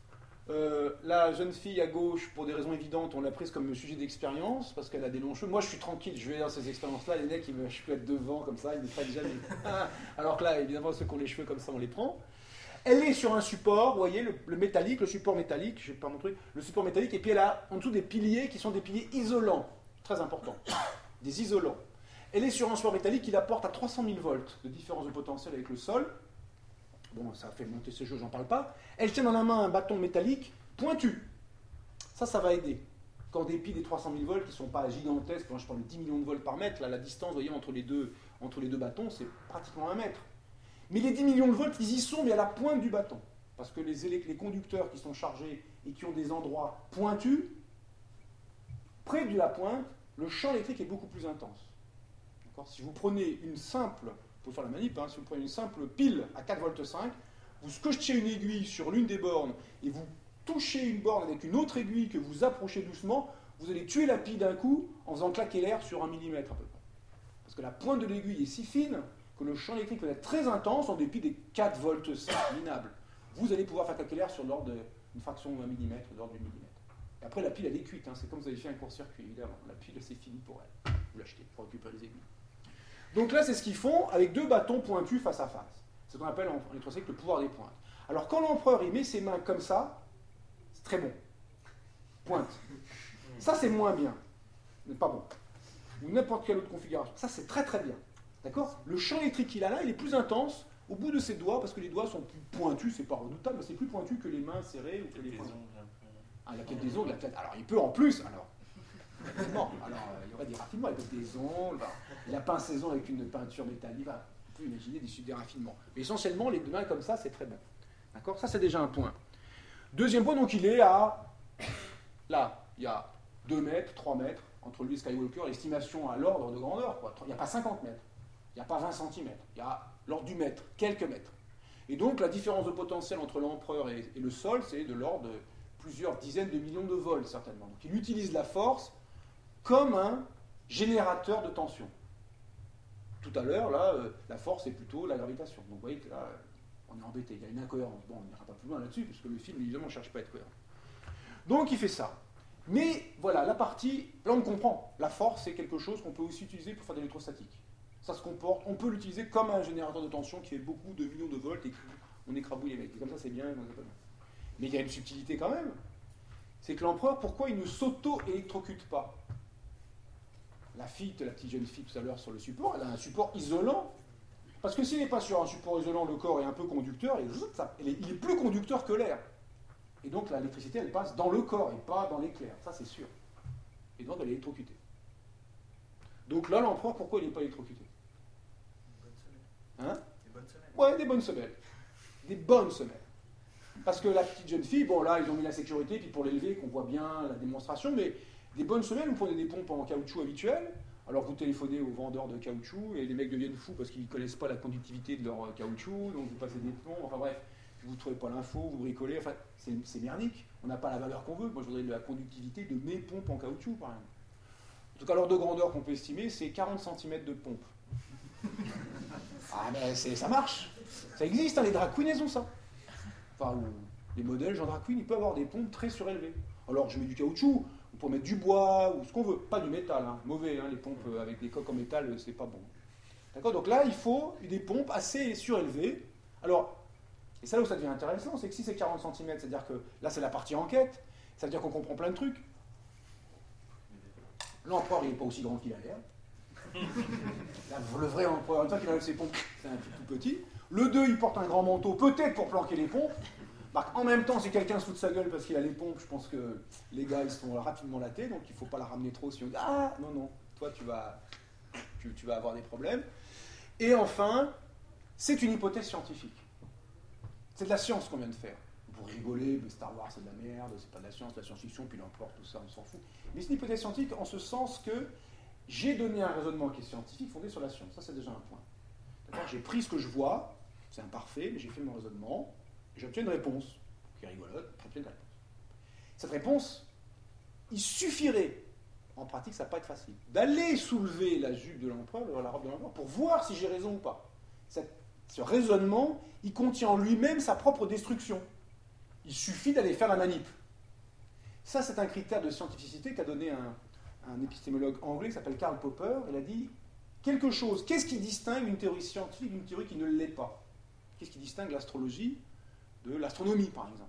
La jeune fille à gauche, pour des raisons évidentes, on l'a prise comme sujet d'expérience parce qu'elle a des longs cheveux. Moi, je suis tranquille, je vais dans ces expériences-là. Les mecs, je peux être devant comme ça, ils ne me prennent jamais. Alors que là, évidemment, ceux qui ont les cheveux comme ça, on les prend. Elle est sur un support, vous voyez, le métallique, le support métallique, je ne vais pas montrer, le support métallique, et puis elle a en dessous des piliers qui sont des piliers isolants, très importants, des isolants. Elle est sur un support métallique qui la porte à 300 000 volts de différence de potentiel avec le sol. Bon, ça a fait monter ce jeu, j'en parle pas. Elle tient dans la main un bâton métallique pointu. Ça va aider. Qu'en dépit des 300 000 volts qui ne sont pas gigantesques, quand je parle de 10 millions de volts par mètre, là, la distance, vous voyez, entre les deux bâtons, c'est pratiquement 1 mètre. Mais les 10 millions de volts, ils y sont, mais à la pointe du bâton. Parce que les conducteurs qui sont chargés et qui ont des endroits pointus, près de la pointe, le champ électrique est beaucoup plus intense. Si vous prenez une simple... Pour faire la manip, si vous prenez une simple pile à 4,5 volts, vous scotchez une aiguille sur l'une des bornes et vous touchez une borne avec une autre aiguille que vous approchez doucement, vous allez tuer la pile d'un coup en faisant claquer l'air sur 1 millimètre à peu près. Parce que la pointe de l'aiguille est si fine que que le champ électrique peut être très intense en dépit des 4 volts 5 minables. Vous allez pouvoir faire calculer sur l'ordre d'une fraction de 1 mm, de l'ordre du millimètre. Et après, la pile, elle est cuite. C'est comme vous avez fait un court-circuit, évidemment. La pile, c'est fini pour elle. Vous l'achetez pour récupérer les aiguilles. Donc là, c'est ce qu'ils font avec 2 bâtons pointus face à face. C'est ce qu'on appelle en électrostatique le pouvoir des pointes. Alors, quand l'empereur il met ses mains comme ça, c'est très bon. Pointe. Ça, c'est moins bien. Mais pas bon. Ou n'importe quelle autre configuration. Ça, c'est très très bien. D'accord ? Le champ électrique qu'il a là, il est plus intense au bout de ses doigts, parce que les doigts sont plus pointus, c'est pas redoutable, mais c'est plus pointu que les mains serrées ou que les poings. Ah, la quête des ongles, alors il peut en plus, alors. Non, alors il y aurait des raffinements, il peut être des ongles, il a peint ses ongles avec une peinture métallique, on peut imaginer des raffinements. Mais essentiellement, les deux mains comme ça, c'est très bon. D'accord ? Ça, c'est déjà un point. Deuxième point, donc il est à. Là, il y a 2 mètres, 3 mètres entre lui et Skywalker, l'estimation à l'ordre de grandeur, quoi. Il n'y a pas 50 mètres, il n'y a pas 20 cm, il y a l'ordre du mètre, quelques mètres. Et donc la différence de potentiel entre l'empereur et le sol, c'est de l'ordre de plusieurs dizaines de millions de volts, certainement. Donc il utilise la force comme un générateur de tension. Tout à l'heure, là, la force est plutôt la gravitation. Donc vous voyez que là, on est embêté, il y a une incohérence. Bon, on n'ira pas plus loin là-dessus, parce que le film, évidemment, ne cherche pas à être cohérent. Donc il fait ça. Mais voilà, la partie, là on comprend, la force c'est quelque chose qu'on peut aussi utiliser pour faire de l'électrostatique. Ça se comporte, on peut l'utiliser comme un générateur de tension qui fait beaucoup de millions de volts et qu'on écrabouille les mecs. Et comme ça c'est bien, et comme ça pas bien. Mais il y a une subtilité quand même. C'est que l'empereur, pourquoi il ne s'auto-électrocute pas ? La petite jeune fille tout à l'heure sur le support, elle a un support isolant. Parce que s'il n'est pas sur un support isolant, le corps est un peu conducteur, et il est plus conducteur que l'air. Et donc l'électricité, elle passe dans le corps et pas dans l'éclair, ça c'est sûr. Et donc elle est électrocutée. Donc là, l'empereur, pourquoi il n'est pas électrocuté ? Hein ? Des bonnes semaines. Ouais, des bonnes semelles. Des bonnes semelles. Parce que la petite jeune fille, bon là, ils ont mis la sécurité, puis pour l'élever, qu'on voit bien la démonstration, mais des bonnes semelles, vous prenez des pompes en caoutchouc habituelles, alors vous téléphonez aux vendeurs de caoutchouc, et les mecs deviennent fous parce qu'ils ne connaissent pas la conductivité de leur caoutchouc, donc vous passez des pompes, enfin bref. Vous ne trouvez pas l'info, vous bricolez, enfin, c'est merdique. On n'a pas la valeur qu'on veut. Moi, je voudrais de la conductivité de mes pompes en caoutchouc, par exemple. En tout cas, l'ordre de grandeur qu'on peut estimer, c'est 40 cm de pompe. Ah, mais ça marche. Ça existe, hein, les drag queens, elles ont ça. Enfin, les modèles, genre drag queen, ils peuvent avoir des pompes très surélevées. Alors, je mets du caoutchouc, on peut mettre du bois, ou ce qu'on veut. Pas du métal, hein. Mauvais, hein, les pompes avec des coques en métal, c'est pas bon. D'accord ? Donc là, il faut des pompes assez surélevées. Alors, et c'est là où ça devient intéressant, c'est que si c'est 40 cm, c'est-à-dire que là c'est la partie enquête, ça veut dire qu'on comprend plein de trucs. L'empereur il n'est pas aussi grand qu'il a l'air. Là, le vrai empereur, une fois qu'il enlève ses pompes, c'est un tout petit. Le 2, il porte un grand manteau, peut-être pour planquer les pompes. Bah, en même temps, si quelqu'un se fout de sa gueule parce qu'il a les pompes, je pense que les gars ils se font rapidement latter, donc il ne faut pas la ramener trop si on dit ah non, toi tu vas avoir des problèmes. Et enfin, c'est une hypothèse scientifique. C'est de la science qu'on vient de faire. Vous rigolez, mais Star Wars c'est de la merde, c'est pas de la science, de la science-fiction, puis l'empereur, tout ça, on s'en fout. Mais c'est une hypothèse scientifique en ce sens que j'ai donné un raisonnement qui est scientifique fondé sur la science. Ça, c'est déjà un point. D'accord ? J'ai pris ce que je vois, c'est imparfait, mais j'ai fait mon raisonnement, et j'obtiens une réponse, qui est rigolote, j'obtiens une réponse. Cette réponse, il suffirait, en pratique ça va pas être facile, d'aller soulever la jupe de l'empereur, la robe de l'empereur, pour voir si j'ai raison ou pas. Ce raisonnement, il contient en lui-même sa propre destruction. Il suffit d'aller faire la manip. Ça, c'est un critère de scientificité qu'a donné un épistémologue anglais qui s'appelle Karl Popper. Il a dit quelque chose. Qu'est-ce qui distingue une théorie scientifique d'une théorie qui ne l'est pas ? Qu'est-ce qui distingue l'astrologie de l'astronomie, par exemple ?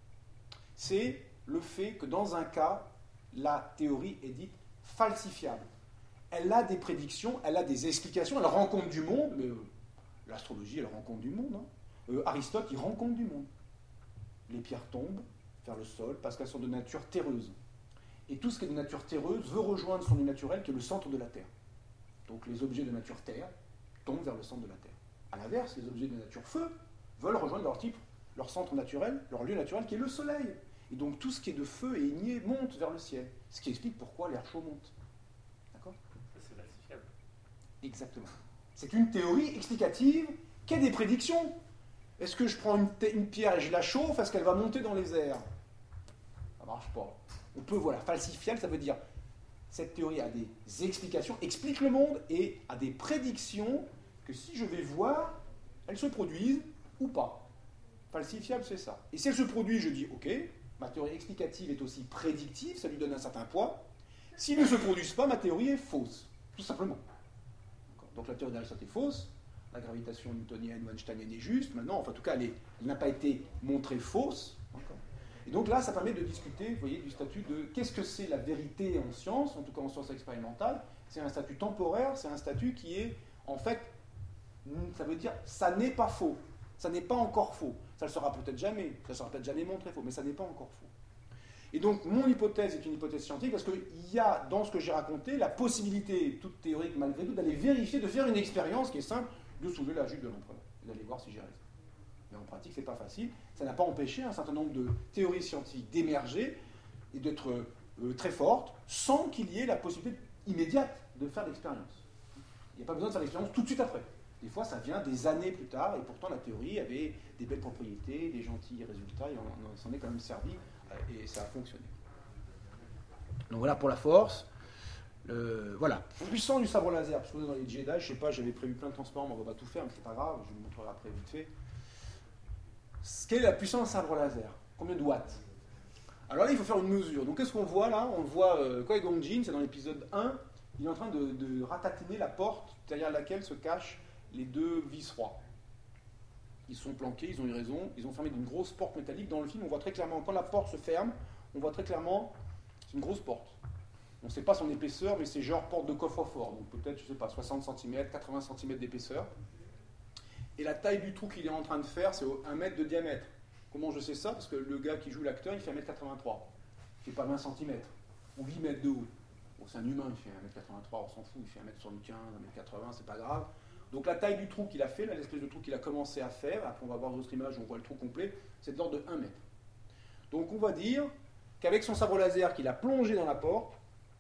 C'est le fait que dans un cas, la théorie est dite falsifiable. Elle a des prédictions, elle a des explications, elle rend compte du monde, mais l'astrologie, elle rend compte du monde. Hein. Aristote, il rend compte du monde. Les pierres tombent vers le sol parce qu'elles sont de nature terreuse. Et tout ce qui est de nature terreuse veut rejoindre son lieu naturel qui est le centre de la Terre. Donc les objets de nature terre tombent vers le centre de la Terre. A l'inverse, les objets de nature feu veulent rejoindre leur centre naturel, leur lieu naturel qui est le Soleil. Et donc tout ce qui est de feu et igné monte vers le ciel. Ce qui explique pourquoi l'air chaud monte. D'accord ? Ça, c'est falsifiable. Exactement. C'est une théorie explicative qui a des prédictions. Est-ce que je prends une pierre et je la chauffe, est-ce qu'elle va monter dans les airs ? Ça ne marche pas. On peut, falsifiable, ça veut dire cette théorie a des explications, explique le monde et a des prédictions que si je vais voir, elles se produisent ou pas. Falsifiable, c'est ça. Et si elles se produisent, je dis ok, ma théorie explicative est aussi prédictive, ça lui donne un certain poids. S'ils ne se produisent pas, ma théorie est fausse, tout simplement. Donc la théorie d'Aristote est fausse, la gravitation newtonienne ou einsteinienne est juste, maintenant, enfin en tout cas, elle n'a pas été montrée fausse. Et donc là, ça permet de discuter, vous voyez, du statut de qu'est-ce que c'est la vérité en science, en tout cas en science expérimentale. C'est un statut temporaire, c'est un statut qui est, en fait, ça veut dire, ça n'est pas faux, ça n'est pas encore faux. Ça ne sera peut-être jamais, ça ne sera peut-être jamais montré faux, mais ça n'est pas encore faux. Et donc, mon hypothèse est une hypothèse scientifique parce qu'il y a, dans ce que j'ai raconté, la possibilité, toute théorique malgré tout, d'aller vérifier, de faire une expérience qui est simple, de soulever la jupe de l'empereur, et d'aller voir si j'ai raison. Mais en pratique, ce n'est pas facile. Ça n'a pas empêché un certain nombre de théories scientifiques d'émerger et d'être très fortes, sans qu'il y ait la possibilité immédiate de faire l'expérience. Il n'y a pas besoin de faire l'expérience tout de suite après. Des fois, ça vient des années plus tard, et pourtant la théorie avait des belles propriétés, des gentils résultats, et on s'en est quand même servi, et ça a fonctionné. Donc voilà pour la force. Voilà. Puissant du sabre laser, parce que dans les Jedi, je ne sais pas, j'avais prévu plein de transparents, mais on ne va pas tout faire, mais c'est pas grave, je vous le montrerai après vite fait. Quelle est la puissance d'un sabre laser? Combien de watts? Alors là, il faut faire une mesure. Donc qu'est-ce qu'on voit là? On voit Qui-Gon Jinn, c'est dans l'épisode 1, il est en train de ratatiner la porte derrière laquelle se cachent les deux vice-rois. Ils sont planqués, ils ont eu raison, ils ont fermé une grosse porte métallique. Dans le film, on voit très clairement, quand la porte se ferme, on voit très clairement, c'est une grosse porte. On ne sait pas son épaisseur, mais c'est genre porte de coffre-fort, donc peut-être, je ne sais pas, 60 cm, 80 cm d'épaisseur. Et la taille du trou qu'il est en train de faire, c'est 1 mètre de diamètre. Comment je sais ça? Parce que le gars qui joue l'acteur, il fait 1,83 m. Il ne fait pas 20 cm, ou 8 mètres de haut. Bon, c'est un humain, il fait 1,83 m, on s'en fout, il fait 1,75 m, 1,80 m, c'est pas grave. Donc la taille du trou qu'il a fait, là, l'espèce de trou qu'il a commencé à faire, après on va voir d'autres images où on voit le trou complet, c'est de l'ordre de 1 mètre. Donc on va dire qu'avec son sabre laser qu'il a plongé dans la porte,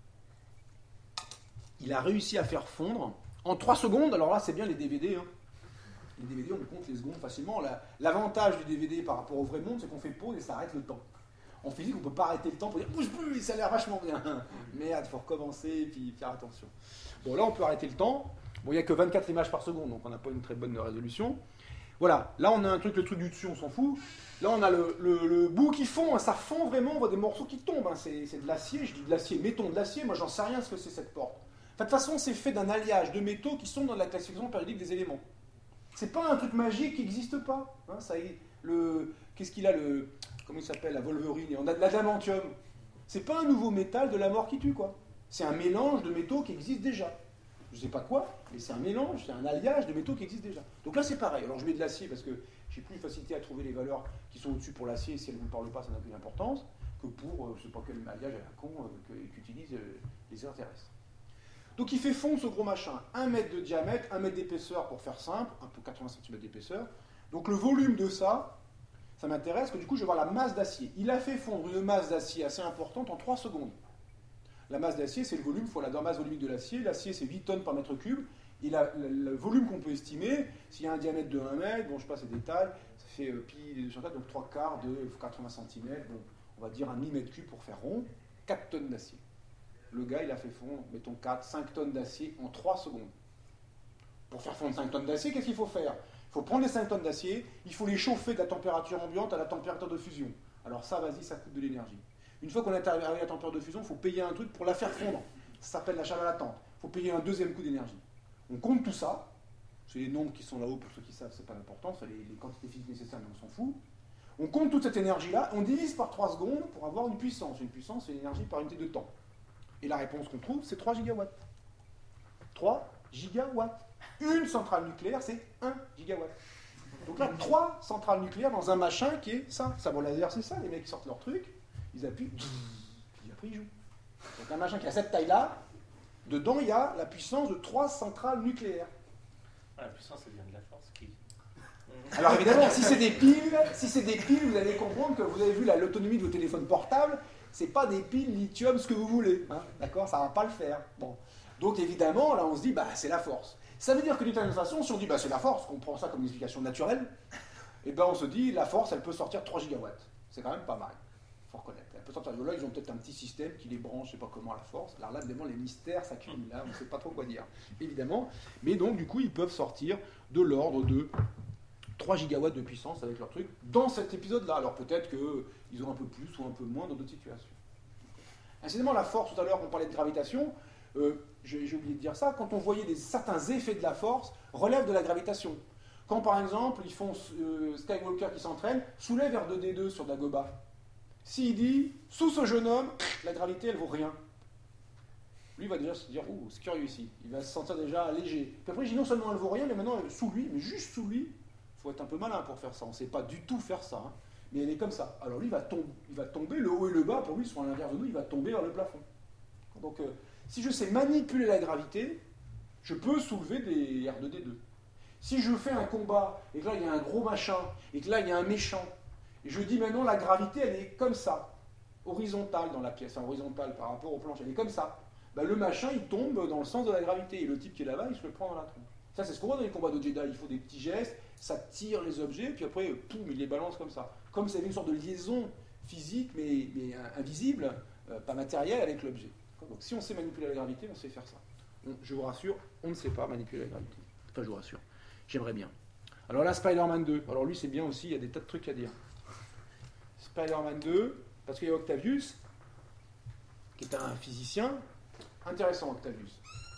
il a réussi à faire fondre en 3 secondes, alors là c'est bien les DVD, hein. Les DVD on compte les secondes facilement. L'avantage du DVD par rapport au vrai monde, c'est qu'on fait pause et ça arrête le temps. En physique, on ne peut pas arrêter le temps pour dire bouge plus, ça a l'air vachement bien. Merde, il faut recommencer et puis faire attention. Bon, là on peut arrêter le temps. Bon, il n'y a que 24 images par seconde, donc on n'a pas une très bonne résolution. Voilà, là on a le truc du dessus, on s'en fout. Là on a le bout qui fond, hein, ça fond vraiment, on voit des morceaux qui tombent. Hein, c'est de l'acier, je dis de l'acier, mettons de l'acier, moi j'en sais rien ce que c'est cette porte. Enfin, de toute façon, c'est fait d'un alliage de métaux qui sont dans la classification périodique des éléments. C'est pas un truc magique qui n'existe pas. Hein, qu'est-ce qu'il a comment il s'appelle, la Wolverine, et on a de l'adamantium. C'est pas un nouveau métal de la mort qui tue, quoi. C'est un mélange de métaux qui existe déjà. Je ne sais pas quoi, mais c'est un mélange, c'est un alliage de métaux qui existent déjà. Donc là, c'est pareil. Alors je mets de l'acier parce que j'ai plus de facilité à trouver les valeurs qui sont au-dessus pour l'acier. Si elles ne vous parlent pas, ça n'a plus d'importance que pour, je ne sais pas quel alliage à la con qu'utilisent les extraterrestres. Donc il fait fondre ce gros machin, 1 mètre de diamètre, 1 mètre d'épaisseur pour faire simple, un peu 80 cm d'épaisseur. Donc le volume de ça m'intéresse, parce que du coup je vais voir la masse d'acier. Il a fait fondre une masse d'acier assez importante en 3 secondes. La masse d'acier, c'est le volume fois la masse volumique de l'acier. L'acier, c'est 8 tonnes par mètre cube. Et le volume qu'on peut estimer, s'il y a un diamètre de 1 mètre, bon, je passe les détails, ça fait pi des 204, donc 3 quarts de 80 cm, bon, on va dire un demi-mètre cube pour faire rond, 4 tonnes d'acier. Le gars, il a fait fondre, mettons 4, 5 tonnes d'acier en 3 secondes. Pour faire fondre 5 tonnes d'acier, qu'est-ce qu'il faut faire? Il faut prendre les 5 tonnes d'acier, il faut les chauffer de la température ambiante à la température de fusion. Alors ça, vas-y, ça coûte de l'énergie. Une fois qu'on est arrivé à la température de fusion, il faut payer un truc pour la faire fondre. Ça s'appelle la chaleur latente. Il faut payer un deuxième coût d'énergie. On compte tout ça. C'est les nombres qui sont là-haut, pour ceux qui savent, c'est pas l'important, c'est les quantités physiques nécessaires, mais on s'en fout. On compte toute cette énergie-là, on divise par 3 secondes pour avoir une puissance. Une puissance, c'est l'énergie par unité de temps. Et la réponse qu'on trouve, c'est 3 gigawatts. 3 gigawatts. Une centrale nucléaire, c'est 1 gigawatt. Donc là, 3 centrales nucléaires dans un machin qui est ça. Sabre laser, c'est ça. Les mecs sortent leur truc, ils appuient, puis après ils jouent. Donc un machin qui a cette taille-là, dedans il y a la puissance de 3 centrales nucléaires. Ah, la puissance, ça vient de la force qui... Alors évidemment, si c'est des piles, vous allez comprendre que vous avez vu l'autonomie de vos téléphones portables, c'est pas des piles lithium, ce que vous voulez. Hein, d'accord, ça va pas le faire. Bon. Donc évidemment, là on se dit, bah c'est la force. Ça veut dire que d'une certaine façon, si on dit, bah c'est la force, qu'on prend ça comme une explication naturelle, et ben on se dit, la force, elle peut sortir 3 gigawatts. C'est quand même pas mal. faut reconnaître. Là, ils ont peut-être un petit système qui les branche, je ne sais pas comment, à la force. Alors là, évidemment, les mystères s'accumulent. Là, on ne sait pas trop quoi dire, évidemment. Mais donc, du coup, ils peuvent sortir de l'ordre de 3 gigawatts de puissance avec leur truc dans cet épisode-là. Alors peut-être qu'ils ont un peu plus ou un peu moins dans d'autres situations. Incidemment, la force, tout à l'heure, on parlait de gravitation. J'ai oublié de dire ça. Quand on voyait certains effets de la force, relèvent de la gravitation. Quand, par exemple, ils font Skywalker qui s'entraîne, soulève R2D2 sur Dagobah. S'il dit, sous ce jeune homme, la gravité, elle vaut rien. Lui, il va déjà se dire, ouh, c'est curieux ici. Il va se sentir déjà léger. Puis après, il dit, non seulement elle vaut rien, mais maintenant, sous lui, mais juste sous lui, il faut être un peu malin pour faire ça. On ne sait pas du tout faire ça. Hein. Mais elle est comme ça. Alors lui, il va tomber, le haut et le bas, pour lui, sont à l'inverse de nous, il va tomber vers le plafond. Donc, si je sais manipuler la gravité, je peux soulever des R2D2. Si je fais un combat, et que là, il y a un gros machin, et que là, il y a un méchant, et je dis maintenant, la gravité, elle est comme ça, horizontale dans la pièce, enfin, horizontale par rapport au plancher, elle est comme ça. Ben, le machin, il tombe dans le sens de la gravité, et le type qui est là-bas, il se le prend dans la tronche. Ça, c'est ce qu'on voit dans les combats de Jedi. Il faut des petits gestes, ça tire les objets, puis après, poum, il les balance comme ça. Comme s'il y avait une sorte de liaison physique, mais invisible, pas matérielle, avec l'objet. Donc, si on sait manipuler la gravité, on sait faire ça. Donc, je vous rassure, on ne sait pas manipuler la gravité. Enfin, je vous rassure. J'aimerais bien. Alors là, Spider-Man 2. Alors lui, c'est bien aussi, il y a des tas de trucs à dire. Spider-Man 2, parce qu'il y a Octavius, qui est un physicien. Intéressant, Octavius.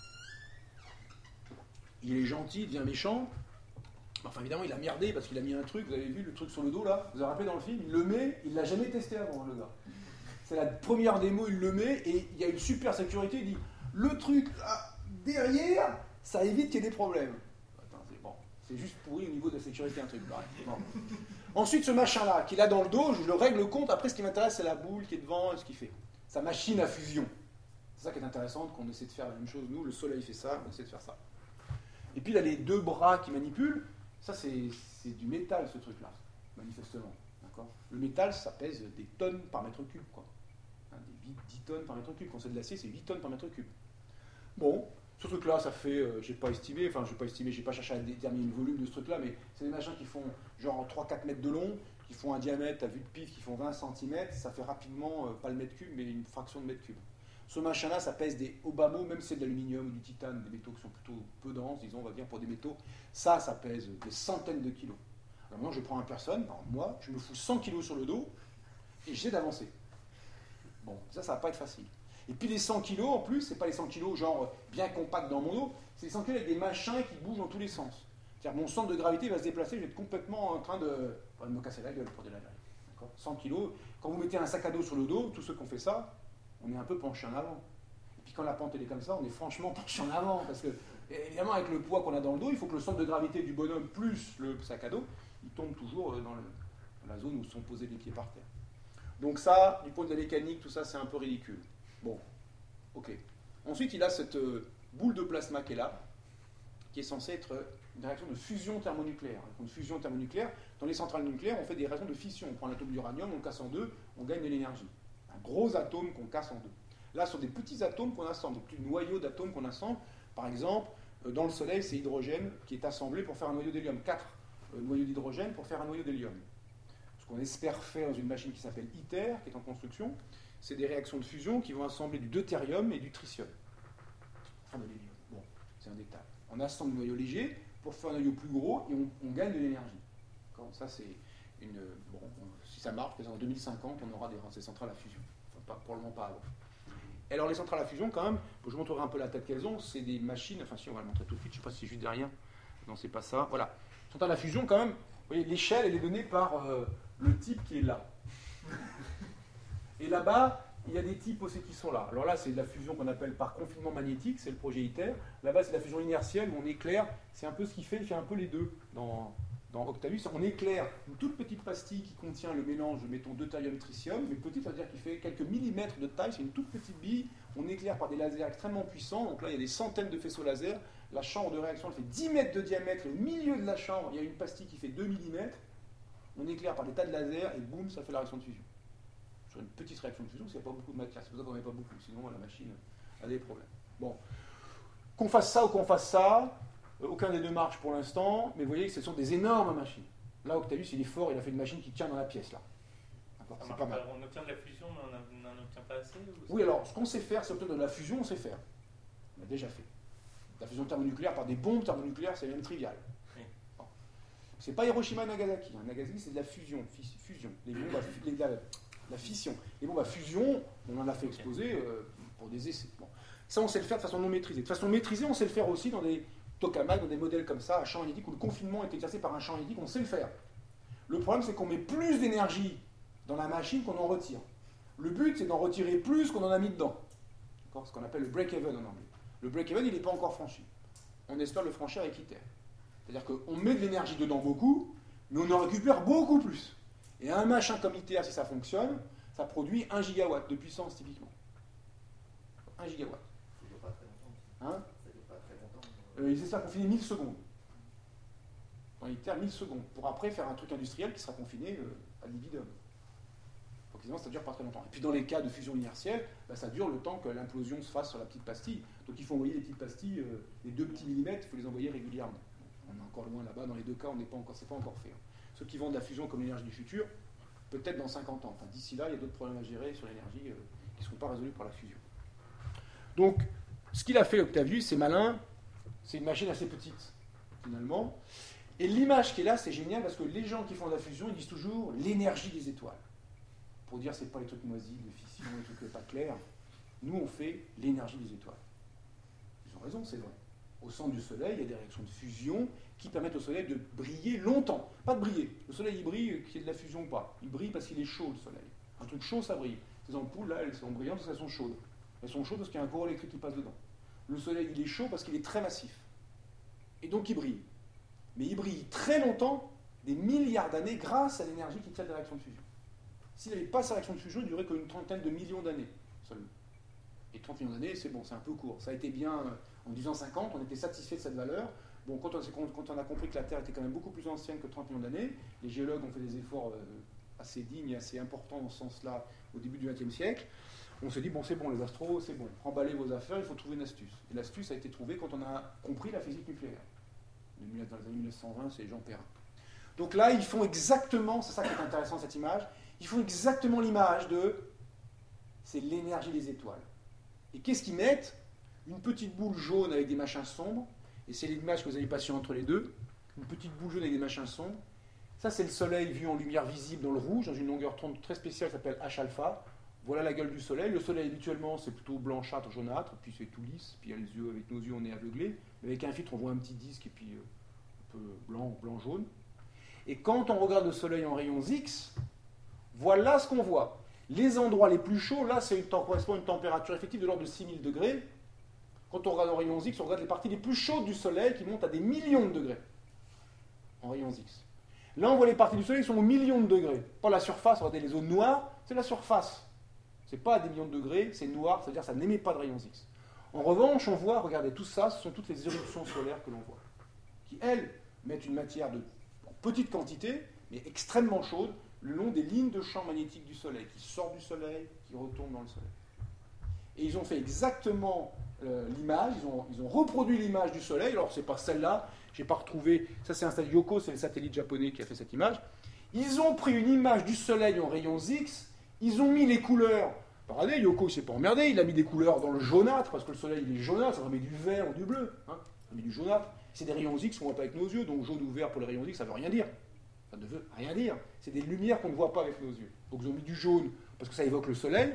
Il est gentil, il devient méchant. Enfin, évidemment, il a merdé parce qu'il a mis un truc. Vous avez vu le truc sur le dos, là? Vous vous avez rappelé dans le film? Il le met, il ne l'a jamais testé avant, le gars. C'est la première démo, il le met, et il y a une super sécurité. Il dit, le truc, là, derrière, ça évite qu'il y ait des problèmes. Attends, c'est bon. C'est juste pourri au niveau de la sécurité, un truc pareil. Bon. Ensuite, ce machin-là, qu'il a dans le dos, je le règle compte. Après, ce qui m'intéresse, c'est la boule qui est devant, ce qu'il fait. Sa machine à fusion. C'est ça qui est intéressant, qu'on essaie de faire la même chose. Nous, le Soleil fait ça, on essaie de faire ça. Et puis, il a les deux bras qui manipulent. Ça, c'est du métal, ce truc-là, manifestement. D'accord ? Le métal, ça pèse des tonnes par mètre cube, quoi. Hein, 10 tonnes par mètre cube. Quand c'est de l'acier, c'est 8 tonnes par mètre cube. Bon, ce truc-là, ça fait, j'ai pas cherché à déterminer le volume de ce truc-là, mais c'est des machins qui font genre 3-4 mètres de long, qui font un diamètre à vue de pif, qui font 20 cm, ça fait rapidement, pas le mètre cube, mais une fraction de mètre cube. Ce machin-là, ça pèse des obamos, même si c'est de l'aluminium ou du titane, des métaux qui sont plutôt peu denses, disons, on va dire, pour des métaux, ça pèse des centaines de kilos. Alors maintenant, je prends une personne, moi, je me fous 100 kilos sur le dos, et j'essaie d'avancer. Bon, ça va pas être facile. Et puis les 100 kilos, en plus, c'est pas les 100 kilos genre bien compacts dans mon dos, c'est les 100 kilos avec des machins qui bougent dans tous les sens. C'est-à-dire mon centre de gravité va se déplacer, je vais être complètement en train de me casser la gueule pour de la blague. 100 kilos, quand vous mettez un sac à dos sur le dos, tous ceux qui ont fait ça, on est un peu penché en avant. Et puis quand la pente elle est comme ça, on est franchement penché en avant, parce que, évidemment, avec le poids qu'on a dans le dos, il faut que le centre de gravité du bonhomme plus le sac à dos, il tombe toujours dans la zone où sont posés les pieds par terre. Donc ça, du point de vue de la mécanique, tout ça, c'est un peu ridicule. Bon, ok. Ensuite, il a cette boule de plasma qui est là, qui est censée être une réaction de fusion thermonucléaire. Une fusion thermonucléaire, dans les centrales nucléaires, on fait des réactions de fission. On prend l'atome d'uranium, on le casse en deux, on gagne de l'énergie. Un gros atome qu'on casse en deux. Là, ce sont des petits atomes qu'on assemble, des petits noyaux d'atomes qu'on assemble. Par exemple, dans le Soleil, c'est hydrogène qui est assemblé pour faire un noyau d'hélium. 4 noyaux d'hydrogène pour faire un noyau d'hélium. Ce qu'on espère faire dans une machine qui s'appelle ITER, qui est en construction, c'est des réactions de fusion qui vont assembler du deutérium et du tritium. Enfin, de l'hélium. Bon, c'est un détail. On assemble le noyau léger pour faire un noyau plus gros et on gagne de l'énergie. Ça, c'est une. Bon, si ça marche, en 2050, on aura ces centrales à fusion. Enfin, probablement pas avant. Et alors, les centrales à fusion, quand même, je vous montrerai un peu la tête qu'elles ont. C'est des machines. Enfin, si, on va le montrer tout de suite. Je ne sais pas si c'est juste derrière. Non, c'est pas ça. Voilà. Centrales à fusion, quand même. Vous voyez, l'échelle, elle est donnée par le type qui est là. Et là-bas, il y a des types aussi qui sont là. Alors là, c'est de la fusion qu'on appelle par confinement magnétique, c'est le projet ITER. Là-bas, c'est de la fusion inertielle où on éclaire. C'est un peu ce qu'il fait, il fait un peu les deux dans Octavius. On éclaire une toute petite pastille qui contient le mélange, mettons, deutérium-tritium. Une petite, ça veut dire qu'il fait quelques millimètres de taille, c'est une toute petite bille. On éclaire par des lasers extrêmement puissants. Donc là, il y a des centaines de faisceaux laser. La chambre de réaction, elle fait 10 mètres de diamètre. Et au milieu de la chambre, il y a une pastille qui fait 2 mm. On éclaire par des tas de lasers et boum, ça fait la réaction de fusion. Sur une petite réaction de fusion, parce qu'il n'y a pas beaucoup de matière. C'est pour ça qu'on n'en met pas beaucoup, sinon la machine a des problèmes. Bon. Qu'on fasse ça ou qu'on fasse ça, aucun des deux marche pour l'instant, mais vous voyez que ce sont des énormes machines. Là, Octavius, il est fort, il a fait une machine qui tient dans la pièce, là. Bon, Ça c'est marche pas mal. pas. On obtient de la fusion, mais on n'en obtient pas assez ou Oui, alors, ce qu'on sait faire, c'est obtenir de la fusion, on sait faire. On l'a déjà fait. La fusion thermonucléaire par des bombes thermonucléaires, c'est même trivial. Oui. Bon. C'est pas Hiroshima et Nagasaki. Hein. Nagasaki, c'est de la fusion. Fusion. Les bombes la fission. Les bombes à fusion, on en a fait exploser pour des essais. Bon. Ça, on sait le faire de façon non maîtrisée. De façon maîtrisée, on sait le faire aussi dans des tokamaks, dans des modèles comme ça, à champ magnétique, où le confinement est exercé par un champ magnétique, on sait le faire. Le problème, c'est qu'on met plus d'énergie dans la machine qu'on en retire. Le but, c'est d'en retirer plus qu'on en a mis dedans. D'accord, ce qu'on appelle le break-even en anglais. Le break-even, il n'est pas encore franchi. On espère le franchir avec ITER. C'est-à-dire qu'on met de l'énergie dedans beaucoup, mais on en récupère beaucoup plus. Et un machin comme ITER, si ça fonctionne, ça produit 1 gigawatt de puissance typiquement. 1 gigawatt. Ça dure pas très longtemps. Hein, Ça dure pas très longtemps. ils espèrent confiner 1000 secondes. Dans ITER, 1000 secondes. Pour après faire un truc industriel qui sera confiné à l'ibidum. Donc évidemment, ça ne dure pas très longtemps. Et puis dans les cas de fusion inertielle, ça dure le temps que l'implosion se fasse sur la petite pastille. Donc il faut envoyer les petites pastilles, les 2 petits millimètres, il faut les envoyer régulièrement. On est encore loin là-bas, dans les deux cas, c'est pas encore fait. Hein. Ceux qui vendent la fusion comme l'énergie du futur, peut-être dans 50 ans. Enfin, d'ici là, il y a d'autres problèmes à gérer sur l'énergie qui ne seront pas résolus par la fusion. Donc, ce qu'il a fait, Octavius, c'est malin, c'est une machine assez petite, finalement. Et l'image qui est là, c'est génial, parce que les gens qui font de la fusion, ils disent toujours l'énergie des étoiles. Pour dire, c'est pas les trucs moisis, de fission, les trucs pas clairs. Nous, on fait l'énergie des étoiles. Ils ont raison, c'est vrai. Au centre du Soleil, il y a des réactions de fusion qui permettent au Soleil de briller longtemps. Pas de briller. Le Soleil, il brille, qu'il y ait de la fusion ou pas. Il brille parce qu'il est chaud, le Soleil. Un truc chaud, ça brille. Ces ampoules, là, elles sont brillantes parce qu'elles sont chaudes. Elles sont chaudes parce qu'il y a un courant électrique qui passe dedans. Le Soleil, il est chaud parce qu'il est très massif. Et donc, il brille. Mais il brille très longtemps, des milliards d'années, grâce à l'énergie qui tient des réactions de fusion. S'il n'avait pas sa réaction de fusion, il ne durerait qu'une trentaine de millions d'années seulement. Et 30 millions d'années, c'est bon, c'est un peu court. Ça a été bien, en 1050, on était satisfait de cette valeur. Bon, quand on a compris que la Terre était quand même beaucoup plus ancienne que 30 millions d'années, les géologues ont fait des efforts assez dignes et assez importants dans ce sens-là au début du XXe siècle. On s'est dit, bon, c'est bon, les astros, c'est bon, remballez vos affaires, il faut trouver une astuce. Et l'astuce a été trouvée quand on a compris la physique nucléaire. Dans les années 1920, c'est Jean Perrin. Donc là, ils font exactement, c'est ça qui est intéressant cette image, ils font exactement l'image de, c'est l'énergie des étoiles. Et qu'est-ce qu'ils mettent? Une petite boule jaune avec des machins sombres, et c'est l'image que vous avez passée entre les deux, une petite boule jaune avec des machins sombres. Ça, c'est le Soleil vu en lumière visible dans le rouge, dans une longueur d'onde très spéciale qui s'appelle H-alpha. Voilà la gueule du Soleil. Le Soleil, habituellement, c'est plutôt blanchâtre, jaunâtre, puis c'est tout lisse, puis il y a les yeux, avec nos yeux, on est aveuglé. Avec un filtre, on voit un petit disque, et puis un peu blanc-jaune. Et quand on regarde le Soleil en rayons X, voilà ce qu'on voit. Les endroits les plus chauds, là, correspond à une température effective de l'ordre de 6000 degrés. Quand on regarde en rayons X, on regarde les parties les plus chaudes du Soleil qui montent à des millions de degrés en rayons X. Là, on voit les parties du Soleil qui sont aux millions de degrés. Pas la surface, regardez les zones noires, c'est la surface. C'est pas à des millions de degrés, c'est noir, c'est-à-dire que ça n'émet pas de rayons X. En revanche, on voit, regardez, tout ça, ce sont toutes les éruptions solaires que l'on voit, qui, elles, mettent une matière en petite quantité, mais extrêmement chaude, le long des lignes de champ magnétique du Soleil, qui sortent du Soleil, qui retombent dans le Soleil. Et ils ont fait exactement l'image, ils ont reproduit l'image du Soleil, alors c'est pas celle-là, j'ai pas retrouvé, ça c'est un satellite Yoko, c'est le satellite japonais qui a fait cette image. Ils ont pris une image du Soleil en rayons X, ils ont mis les couleurs. Regardez, Yoko, il s'est pas emmerdé, il a mis des couleurs dans le jaunâtre, parce que le Soleil il est jaunâtre, ça met du vert ou du bleu. Hein, ça met du jaunâtre. C'est des rayons X qu'on voit pas avec nos yeux, donc jaune ou vert pour les rayons X, ça veut rien dire. Ça ne veut rien dire. C'est des lumières qu'on ne voit pas avec nos yeux. Donc ils ont mis du jaune, parce que ça évoque le Soleil.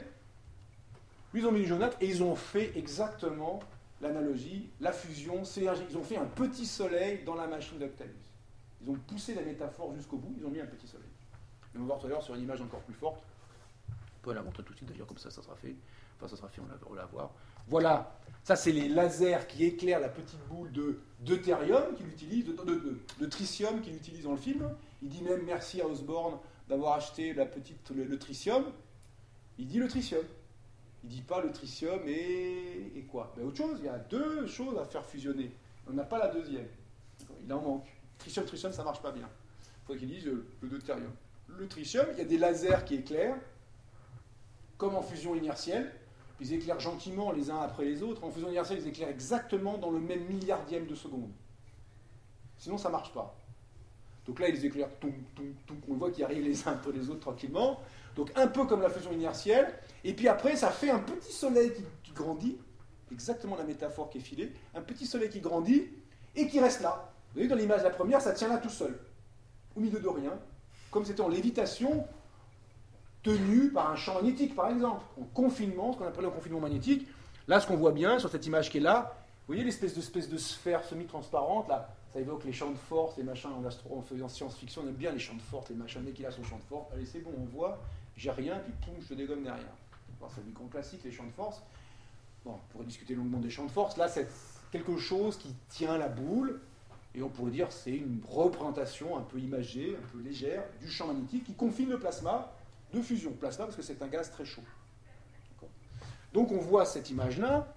Puis ils ont mis du jaunâtre, et ils ont fait exactement l'analogie, la fusion, synergie. Ils ont fait un petit Soleil dans la machine d'Octavius. Ils ont poussé la métaphore jusqu'au bout, ils ont mis un petit Soleil. Et on va voir tout à l'heure sur une image encore plus forte. On peut la montrer tout de suite d'ailleurs, comme ça sera fait. Enfin, ça sera fait, on va la voir. Voilà, ça c'est les lasers qui éclairent la petite boule de deutérium qu'il utilise, de tritium qu'il utilise dans le film. Il dit même merci à Osborne d'avoir acheté le tritium. Il dit le tritium. Il ne dit pas le tritium et quoi? Ben, autre chose, il y a deux choses à faire fusionner. On n'a pas la deuxième. Il en manque. Tritium, ça ne marche pas bien. Il faudrait qu'il dise le deutérium. Le tritium, il y a des lasers qui éclairent, comme en fusion inertielle. Ils éclairent gentiment les uns après les autres. En fusion inertielle, ils éclairent exactement dans le même milliardième de seconde. Sinon, ça ne marche pas. Donc là, les éclairs, on voit qu'ils arrivent les uns après les autres tranquillement. Donc un peu comme la fusion inertielle. Et puis après, ça fait un petit soleil qui grandit. Exactement la métaphore qui est filée. Un petit soleil qui grandit et qui reste là. Vous voyez, dans l'image de la première, ça tient là tout seul. Au milieu de rien. Comme c'était en lévitation, tenu par un champ magnétique, par exemple. En confinement, ce qu'on appelle un confinement magnétique. Là, ce qu'on voit bien sur cette image qui est là, vous voyez l'espèce de sphère semi-transparente, là, ça évoque les champs de force, les machins en faisant science-fiction, on aime bien les champs de force, les machins, dès qu'il a son champ de force, allez c'est bon, on voit, j'ai rien, puis poum, je te dégomme derrière. Bon, c'est du grand classique, les champs de force. Bon, on pourrait discuter longuement des champs de force, là c'est quelque chose qui tient la boule, et on pourrait dire c'est une représentation un peu imagée, un peu légère, du champ magnétique qui confine le plasma de fusion. Plasma parce que c'est un gaz très chaud. Donc on voit cette image-là.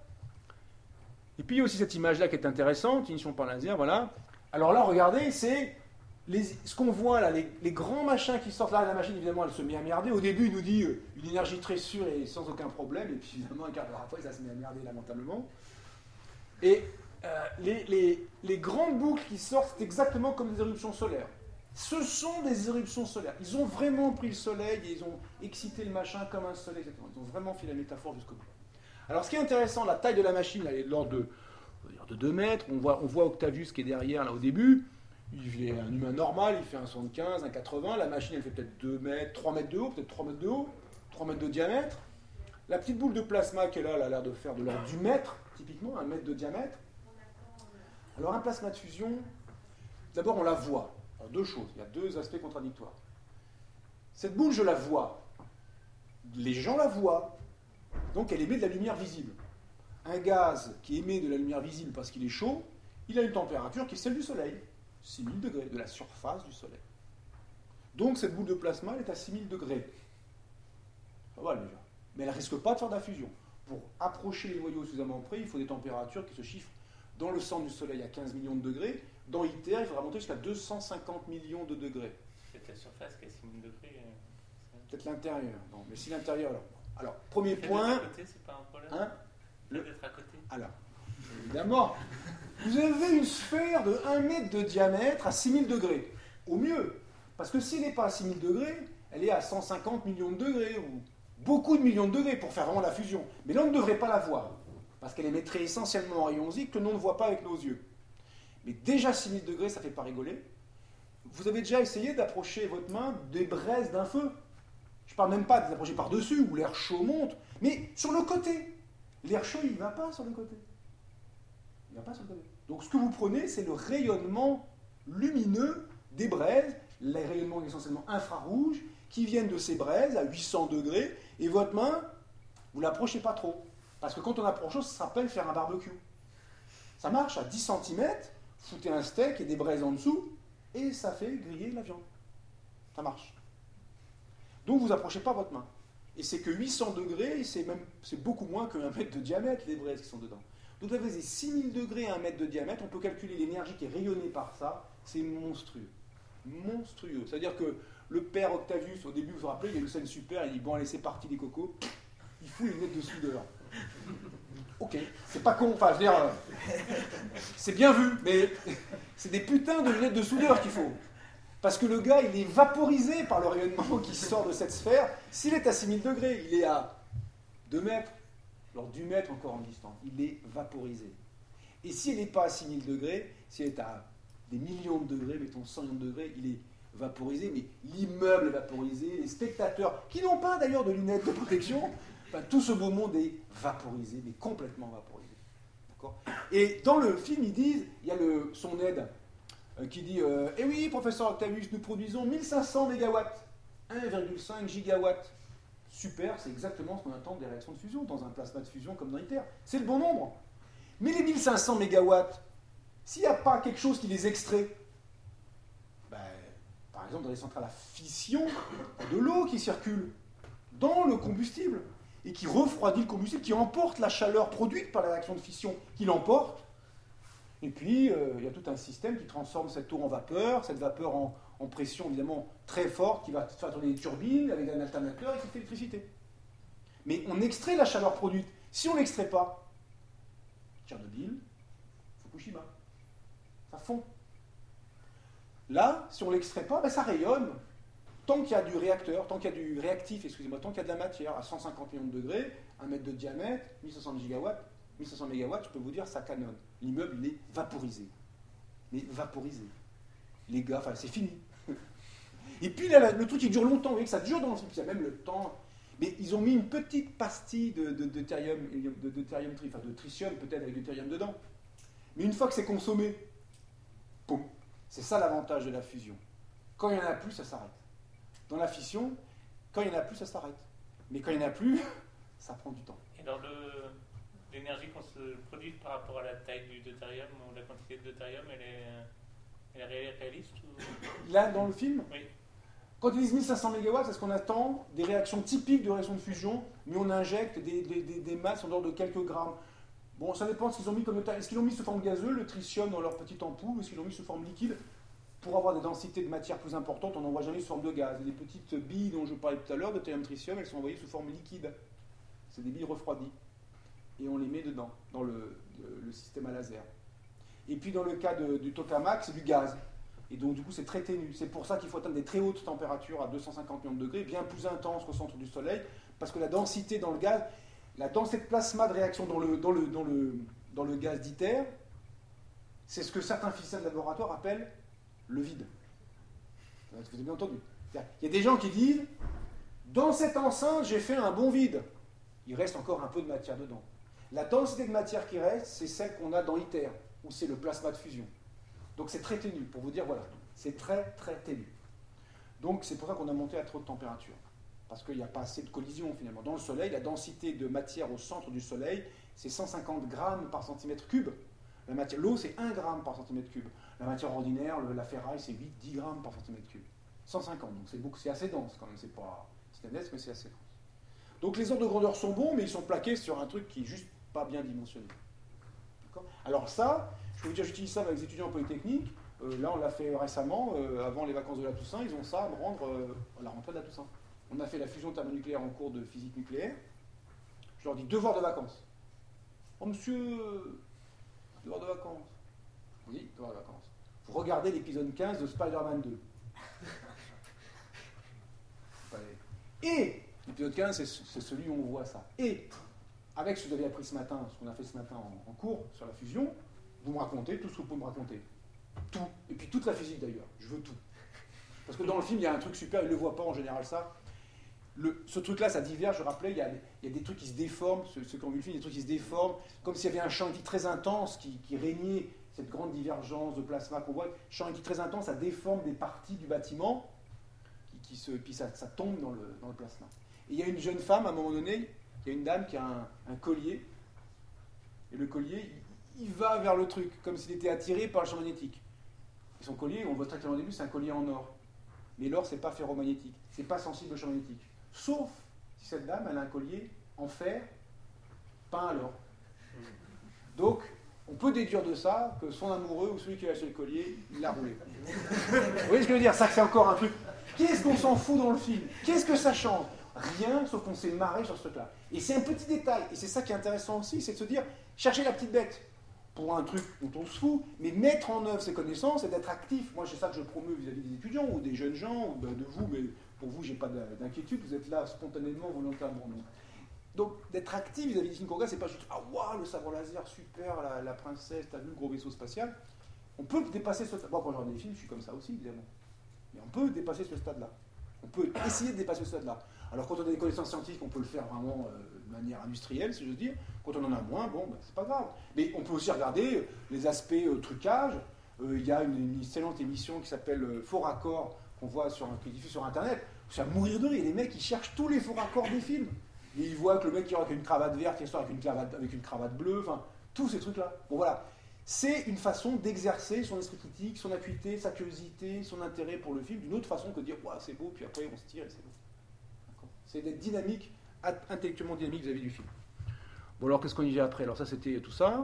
Et puis il y a aussi cette image-là qui est intéressante, ignition par laser, voilà. Alors là, regardez, c'est ce qu'on voit là, les grands machins qui sortent là, la machine évidemment elle se met à merder. Au début il nous dit une énergie très sûre et sans aucun problème, et puis évidemment un quart d'heure après ça se met à merder lamentablement. Et les grandes boucles qui sortent, c'est exactement comme des éruptions solaires. Ce sont des éruptions solaires. Ils ont vraiment pris le soleil et ils ont excité le machin comme un soleil, etc. Ils ont vraiment fait la métaphore jusqu'au bout. Alors ce qui est intéressant, la taille de la machine, elle est de l'ordre de 2 mètres. On voit Octavius qui est derrière là au début. Il est un humain normal, il fait un 75, un 80. La machine elle fait peut-être 2 mètres, 3 mètres de haut, peut-être 3 mètres de haut, 3 mètres de diamètre. La petite boule de plasma qu'elle a, elle a l'air de faire de l'ordre du mètre, typiquement, 1 mètre de diamètre. Alors un plasma de fusion, d'abord on la voit. Alors 2 choses, il y a 2 aspects contradictoires. Cette boule, je la vois. Les gens la voient. Donc elle émet de la lumière visible. Un gaz qui émet de la lumière visible parce qu'il est chaud, il a une température qui est celle du Soleil, 6000 degrés, de la surface du Soleil. Donc cette boule de plasma, elle est à 6000 degrés. Ça va déjà. Mais elle ne risque pas de faire de la fusion. Pour approcher les noyaux suffisamment près, il faut des températures qui se chiffrent dans le centre du Soleil à 15 millions de degrés. Dans ITER, il faudra monter jusqu'à 250 millions de degrés. C'est la surface qui est à 6000 degrés. Peut-être l'intérieur. Non, mais si l'intérieur, alors premier Le fait point. d'être à côté, c'est pas un problème. Hein, Le fait d'être à côté. alors, évidemment, vous avez une sphère de 1 mètre de diamètre à 6000 degrés. Au mieux. Parce que si elle n'est pas à 6000 degrés, elle est à 150 millions de degrés, ou beaucoup de millions de degrés pour faire vraiment la fusion. Mais là, on ne devrait pas la voir. Parce qu'elle émettrait essentiellement en rayons X que l'on ne voit pas avec nos yeux. Mais déjà 6000 degrés, ça ne fait pas rigoler. Vous avez déjà essayé d'approcher votre main des braises d'un feu. Je ne parle même pas de les approcher par-dessus, où l'air chaud monte, mais sur le côté. L'air chaud, il ne va pas sur le côté. Il ne va pas sur le côté. Donc ce que vous prenez, c'est le rayonnement lumineux des braises, les rayonnements essentiellement infrarouges, qui viennent de ces braises à 800 degrés, et votre main, vous ne l'approchez pas trop. Parce que quand on approche, ça s'appelle faire un barbecue. Ça marche à 10 cm, foutez un steak et des braises en dessous, et ça fait griller la viande. Ça marche. Donc vous n'approchez pas votre main. Et c'est que 800 degrés, c'est beaucoup moins que 1 mètre de diamètre, les braises qui sont dedans. Donc vous avez 6000 degrés à 1 mètre de diamètre, on peut calculer l'énergie qui est rayonnée par ça, c'est monstrueux. Monstrueux. C'est-à-dire que le père Octavius, au début, vous vous rappelez, il y a une scène super, il dit, bon allez, c'est parti les cocos, il fout les lunettes de soudeur. Ok, c'est pas con, enfin je veux dire, c'est bien vu, mais c'est des putains de lunettes de soudeur qu'il faut. Parce que le gars, il est vaporisé par le rayonnement qui sort de cette sphère. S'il est à 6000 degrés, il est à 2 mètres, alors du mètre encore en distance, il est vaporisé. Et s'il n'est pas à 6000 degrés, s'il est à des millions de degrés, mettons 100 millions de degrés, il est vaporisé, mais l'immeuble est vaporisé, les spectateurs, qui n'ont pas d'ailleurs de lunettes de protection, enfin, tout ce beau monde est vaporisé, mais complètement vaporisé. D'accord ? Et dans le film, ils disent, il y a son aide qui dit eh oui, professeur Octavius, nous produisons 1500 mégawatts, 1,5 gigawatts. Super, c'est exactement ce qu'on attend des réactions de fusion, dans un plasma de fusion comme dans ITER. C'est le bon nombre. Mais les 1500 mégawatts, s'il n'y a pas quelque chose qui les extrait, par exemple dans les centrales à fission, de l'eau qui circule dans le combustible et qui refroidit le combustible, qui emporte la chaleur produite par la réaction de fission, qui l'emporte. Et puis, il y a tout un système qui transforme cette eau en vapeur, cette vapeur en pression évidemment très forte, qui va faire tourner des turbines avec un alternateur et qui fait l'électricité. Mais on extrait la chaleur produite. Si on ne l'extrait pas, Tchernobyl, Fukushima, ça fond. Là, si on ne l'extrait pas, ça rayonne. Tant qu'il y a du réacteur, tant qu'il y a du réactif, excusez-moi, tant qu'il y a de la matière à 150 millions de degrés, 1 mètre de diamètre, 1500 gigawatts, 1500 mégawatts, je peux vous dire, ça canonne. L'immeuble, il est vaporisé. Mais vaporisé. Les gars, c'est fini. Et puis là, le truc, il dure longtemps. Vous voyez que ça dure dans le film. Il y a même le temps. Mais ils ont mis une petite pastille de deutérium, de tritium peut-être avec du deutérium dedans. Mais une fois que c'est consommé, poum. C'est ça l'avantage de la fusion. Quand il n'y en a plus, ça s'arrête. Dans la fission, quand il n'y en a plus, ça s'arrête. Mais quand il n'y en a plus, ça prend du temps. Et dans l'énergie qu'on se produit par rapport à la taille du deutérium ou la quantité de deutérium, elle est réaliste ou... Là, dans le film, oui. Quand ils disent 1500 MW, c'est ce qu'on attend des réactions typiques de réaction de fusion, mais on injecte des masses en dehors de quelques grammes. Bon, ça dépend de ce qu'ils ont mis comme taille. Est-ce qu'ils l'ont mis sous forme gazeuse, le tritium dans leur petite ampoule, ou est-ce qu'ils l'ont mis sous forme liquide? Pour avoir des densités de matière plus importantes, on n'envoie jamais sous forme de gaz. Et les petites billes dont je parlais tout à l'heure, de deutérium tritium, elles sont envoyées sous forme liquide. C'est des billes refroidies. Et on les met dedans, dans le système à laser. Et puis dans le cas du tokamak, c'est du gaz. Et donc du coup c'est très ténu. C'est pour ça qu'il faut atteindre des très hautes températures à 250 millions de degrés, bien plus intenses qu'au centre du Soleil, parce que la densité dans le gaz, la densité de plasma de réaction dans le gaz d'ITER, c'est ce que certains physiciens de laboratoire appellent le vide. Vous avez bien entendu. Il y a des gens qui disent, dans cette enceinte j'ai fait un bon vide. Il reste encore un peu de matière dedans. La densité de matière qui reste, c'est celle qu'on a dans ITER, où c'est le plasma de fusion. Donc c'est très ténu, pour vous dire, voilà, c'est très très ténu. Donc c'est pour ça qu'on a monté à trop de température, parce qu'il n'y a pas assez de collision finalement. Dans le Soleil, la densité de matière au centre du Soleil, c'est 150 grammes par centimètre cube. L'eau, c'est 1 gramme par centimètre cube. La matière ordinaire, la ferraille, c'est 8-10 grammes par centimètre cube. 150, donc c'est assez dense quand même, c'est pas titanesque, mais c'est assez dense. Donc les ordres de grandeur sont bons, mais ils sont plaqués sur un truc qui est juste pas bien dimensionné. Alors ça, je peux vous dire, j'utilise ça avec les étudiants en Polytechnique. Là, on l'a fait récemment, avant les vacances de la Toussaint. Ils ont ça à me rendre à la rentrée de la Toussaint. On a fait la fusion thermonucléaire en cours de physique nucléaire. Je leur dis, devoir de vacances. Oh monsieur, devoir de vacances. Oui, devoir de vacances. Vous regardez l'épisode 15 de Spider-Man 2. Et l'épisode 15, c'est celui où on voit ça. Et avec ce que vous avez appris ce matin, ce qu'on a fait ce matin en cours sur la fusion, vous me racontez tout ce que vous pouvez me raconter. Tout. Et puis toute la physique d'ailleurs. Je veux tout. Parce que dans le film, il y a un truc super, ils ne le voient pas en général ça. Ce truc-là, ça diverge, je rappelais, il y a des trucs qui se déforment, ceux qui ont vu le film, des trucs qui se déforment, comme s'il y avait un champ électrique très intense qui régnait, cette grande divergence de plasma qu'on voit. Champ électrique très intense, ça déforme des parties du bâtiment, puis ça tombe dans le plasma. Et il y a une jeune femme, à un moment donné, il y a une dame qui a un collier, et le collier, il va vers le truc, comme s'il était attiré par le champ magnétique. Et son collier, on le voit très clairement au début, c'est un collier en or. Mais l'or, c'est pas ferromagnétique, c'est pas sensible au champ magnétique. Sauf si cette dame, elle a un collier en fer, peint à l'or. Donc, on peut déduire de ça que son amoureux, ou celui qui a acheté le collier, il l'a roulé. Vous voyez ce que je veux dire? Ça, c'est encore un truc. Qu'est-ce qu'on s'en fout dans le film? Qu'est-ce que ça change? Rien, sauf qu'on s'est marré sur ce truc-là. Et c'est un petit détail, et c'est ça qui est intéressant aussi, c'est de se dire, chercher la petite bête pour un truc dont on se fout, mais mettre en œuvre ses connaissances et d'être actif. Moi, c'est ça que je promeux vis-à-vis des étudiants ou des jeunes gens, ou de vous, mais pour vous, j'ai pas d'inquiétude, vous êtes là spontanément, volontairement. Donc, d'être actif vis-à-vis des Kinkoga, c'est pas juste, ah waouh, le sabre laser, super, la princesse, t'as vu le gros vaisseau spatial. On peut dépasser ce stade. Moi, quand je regarde des films, je suis comme ça aussi, évidemment. Mais on peut dépasser ce stade-là. On peut essayer de dépasser ce stade-là. Alors, quand on a des connaissances scientifiques, on peut le faire vraiment de manière industrielle, si j'ose dire. Quand on en a moins, bon, ben, c'est pas grave. Mais on peut aussi regarder les aspects trucage. Il y a une excellente émission qui s'appelle Faux Raccords, qu'on voit qui est diffusée sur Internet. C'est à mourir de rire. Les mecs, ils cherchent tous les faux raccords des films. Et ils voient que le mec qui aura une cravate verte, qui sort avec une cravate bleue, enfin, tous ces trucs-là. Bon, voilà. C'est une façon d'exercer son esprit critique, son acuité, sa curiosité, son intérêt pour le film, d'une autre façon que de dire « c'est beau », puis après on se tire et c'est beau. C'est d'être dynamique, intellectuellement dynamique vis-à-vis du film. Bon, alors qu'est-ce qu'on y a après? Alors ça, c'était tout ça.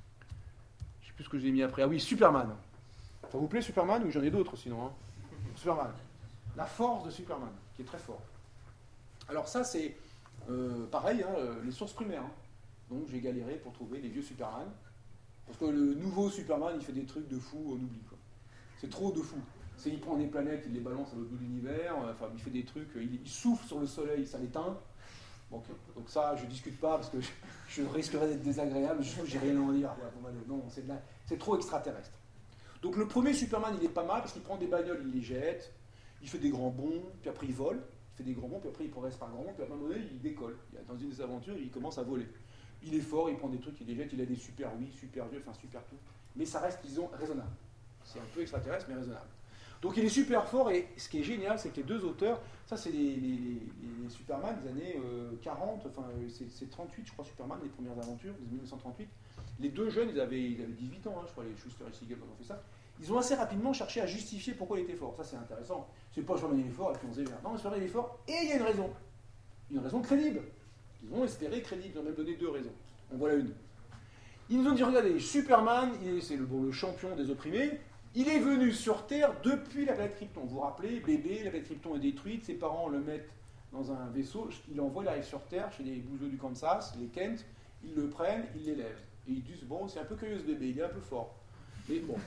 Je ne sais plus ce que j'ai mis après. Ah oui, Superman. Ça vous plaît, Superman? Ou j'en ai d'autres, sinon. Hein. Superman. La force de Superman, qui est très fort. Alors ça, c'est pareil, hein, les sources primaires. Hein. Donc j'ai galéré pour trouver les vieux Superman. Parce que le nouveau Superman, il fait des trucs de fou, on oublie. Quoi. C'est trop de fou. Il prend des planètes, il les balance à l'autre bout de l'univers, enfin il fait des trucs, il souffle sur le soleil, ça l'éteint. Donc ça, je ne discute pas parce que je risquerais d'être désagréable, j'ai rien à en dire. Non, c'est trop extraterrestre. Donc le premier Superman, il est pas mal parce qu'il prend des bagnoles, il les jette, il fait des grands bonds, puis après il vole, il fait des grands bonds, puis après il progresse par grands bonds, puis à un moment donné, il décolle. Dans une des aventures, il commence à voler. Il est fort, il prend des trucs, il les jette, il a des super oui, super vieux, enfin super tout. Mais ça reste, disons, raisonnable. C'est un peu extraterrestre, mais raisonnable. Donc il est super fort, et ce qui est génial, c'est que les deux auteurs, ça c'est les Superman des années 40, enfin c'est 38 je crois Superman, les premières aventures, de 1938. Les deux jeunes, ils avaient 18 ans, je crois, les Schuster et Siegel quand on fait ça. Ils ont assez rapidement cherché à justifier pourquoi il était fort. Ça c'est intéressant. C'est pas Superman il est fort et puis on se dit, non, Superman il est fort, et il y a une raison. Une raison crédible. Ils ont espéré crédible, ils ont même donné deux raisons. On voit la une. Ils nous ont dit, regardez, Superman, c'est le champion des opprimés. Il est venu sur Terre depuis la planète Krypton. Vous vous rappelez, bébé, la planète Krypton est détruite, ses parents le mettent dans un vaisseau, il l'envoie, il arrive sur Terre, chez les bouseux du Kansas, les Kent, ils le prennent, ils l'élèvent. Et ils disent, bon, c'est un peu curieux ce bébé, il est un peu fort. Mais bon.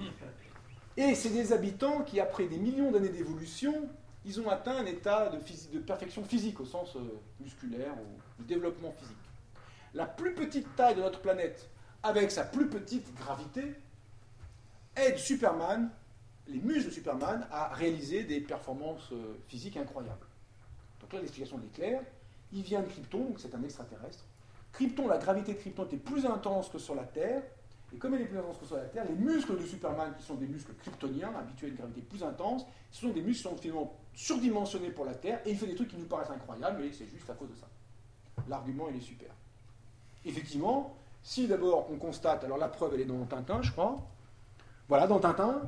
Et c'est des habitants qui, après des millions d'années d'évolution, ils ont atteint un état de perfection physique, au sens musculaire ou de développement physique. La plus petite taille de notre planète, avec sa plus petite gravité, aide Superman, les muscles de Superman, à réaliser des performances physiques incroyables. Donc là, l'explication est claire. Il vient de Krypton, donc c'est un extraterrestre. Krypton, la gravité de Krypton était plus intense que sur la Terre. Et comme elle est plus intense que sur la Terre, les muscles de Superman, qui sont des muscles kryptoniens, habitués à une gravité plus intense, ce sont des muscles qui sont finalement surdimensionnés pour la Terre. Et il fait des trucs qui nous paraissent incroyables, mais c'est juste à cause de ça. L'argument, il est super. Effectivement, si d'abord on constate, alors la preuve, elle est dans Tintin, je crois. Voilà, dans Tintin,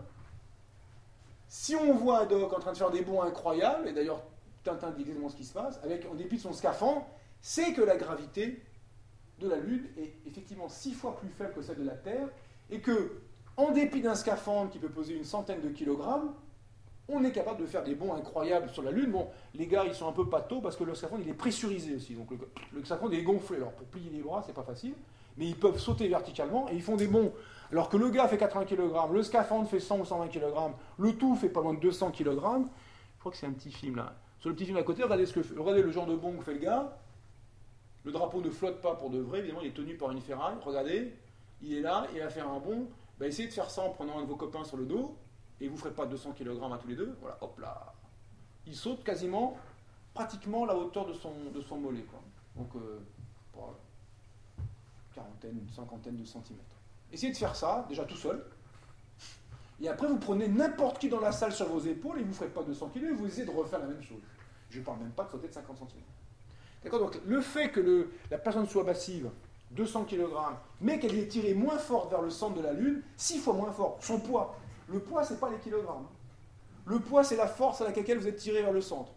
si on voit Haddock en train de faire des bonds incroyables, et d'ailleurs Tintin dit exactement ce qui se passe, en dépit de son scaphandre, c'est que la gravité de la Lune est effectivement 6 fois plus faible que celle de la Terre, et que, en dépit d'un scaphandre qui peut peser une centaine de kilogrammes, on est capable de faire des bonds incroyables sur la Lune. Bon, les gars, ils sont un peu pâteaux parce que le scaphandre, il est pressurisé aussi. Donc le scaphandre, il est gonflé. Alors pour plier les bras, c'est pas facile, mais ils peuvent sauter verticalement et ils font des bonds. Alors que le gars fait 80 kg, le scaphandre fait 100 ou 120 kg, le tout fait pas loin de 200 kg. Je crois que c'est un petit film là. Sur le petit film à côté, regardez le genre de bond que fait le gars. Le drapeau ne flotte pas pour de vrai, évidemment, il est tenu par une ferraille. Regardez, il est là, il va faire un bond. Essayez de faire ça en prenant un de vos copains sur le dos, et vous ne ferez pas 200 kg à tous les deux. Voilà, hop là. Il saute quasiment, pratiquement la hauteur de son mollet, quoi. Donc, pour quarantaine, cinquantaine de centimètres. Essayez de faire ça, déjà tout seul. Et après, vous prenez n'importe qui dans la salle sur vos épaules et vous ne ferez pas 200 kg et vous essayez de refaire la même chose. Je ne parle même pas de sauter de 50 cm. D'accord. Donc, le fait que la personne soit massive, 200 kg, mais qu'elle ait tiré moins fort vers le centre de la Lune, 6 fois moins fort, son poids. Le poids, ce n'est pas les kilogrammes. Le poids, c'est la force à laquelle vous êtes tiré vers le centre.